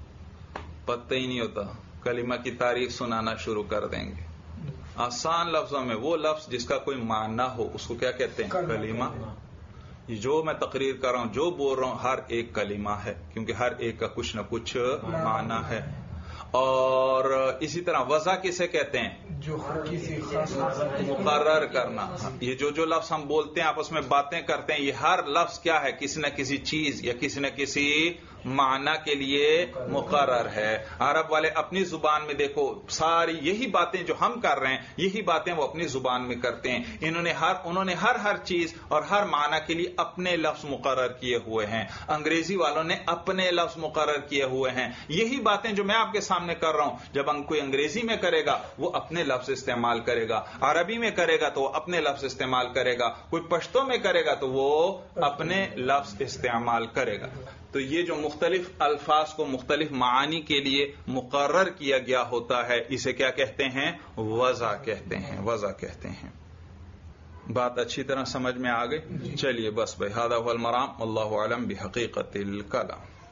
A: پتہ ہی نہیں ہوتا، کلمہ کی تعریف سنانا شروع کر دیں گے. آسان لفظوں میں وہ لفظ جس کا کوئی معنی ہو اس کو کیا کہتے ہیں؟ کلمہ. جو میں تقریر کر رہا ہوں، جو بول رہا ہوں، ہر ایک کلمہ ہے، کیونکہ ہر ایک کا کچھ نہ کچھ معنی ہے. اور اسی طرح وضع کسے کہتے ہیں؟ جو کسی مقرر کرنا. یہ جو جو لفظ ہم بولتے ہیں، آپس میں باتیں کرتے ہیں، یہ ہر لفظ کیا ہے؟ کسی نہ کسی چیز یا کسی نہ کسی معنی کے لیے مقرر ہے. عرب والے اپنی زبان میں دیکھو ساری یہی باتیں جو ہم کر رہے ہیں، یہی باتیں وہ اپنی زبان میں کرتے ہیں. انہوں نے ہر انہوں نے ہر ہر چیز اور ہر معنی کے لیے اپنے لفظ مقرر کیے ہوئے ہیں. انگریزی والوں نے اپنے لفظ مقرر کیے ہوئے ہیں. یہی باتیں جو میں آپ کے سامنے کر رہا ہوں، جب کوئی انگریزی میں کرے گا وہ اپنے لفظ استعمال کرے گا، عربی میں کرے گا تو وہ اپنے لفظ استعمال کرے گا، کوئی پشتو میں کرے گا تو وہ اپنے لفظ استعمال کرے گا. تو یہ جو مختلف الفاظ کو مختلف معانی کے لیے مقرر کیا گیا ہوتا ہے، اسے کیا کہتے ہیں؟ وضع کہتے ہیں. وضع کہتے ہیں. بات اچھی طرح سمجھ میں آ گئی؟ چلیے بس بھائی، ھذا ھو المرام، واللہ اعلم بحقیقت الکلام.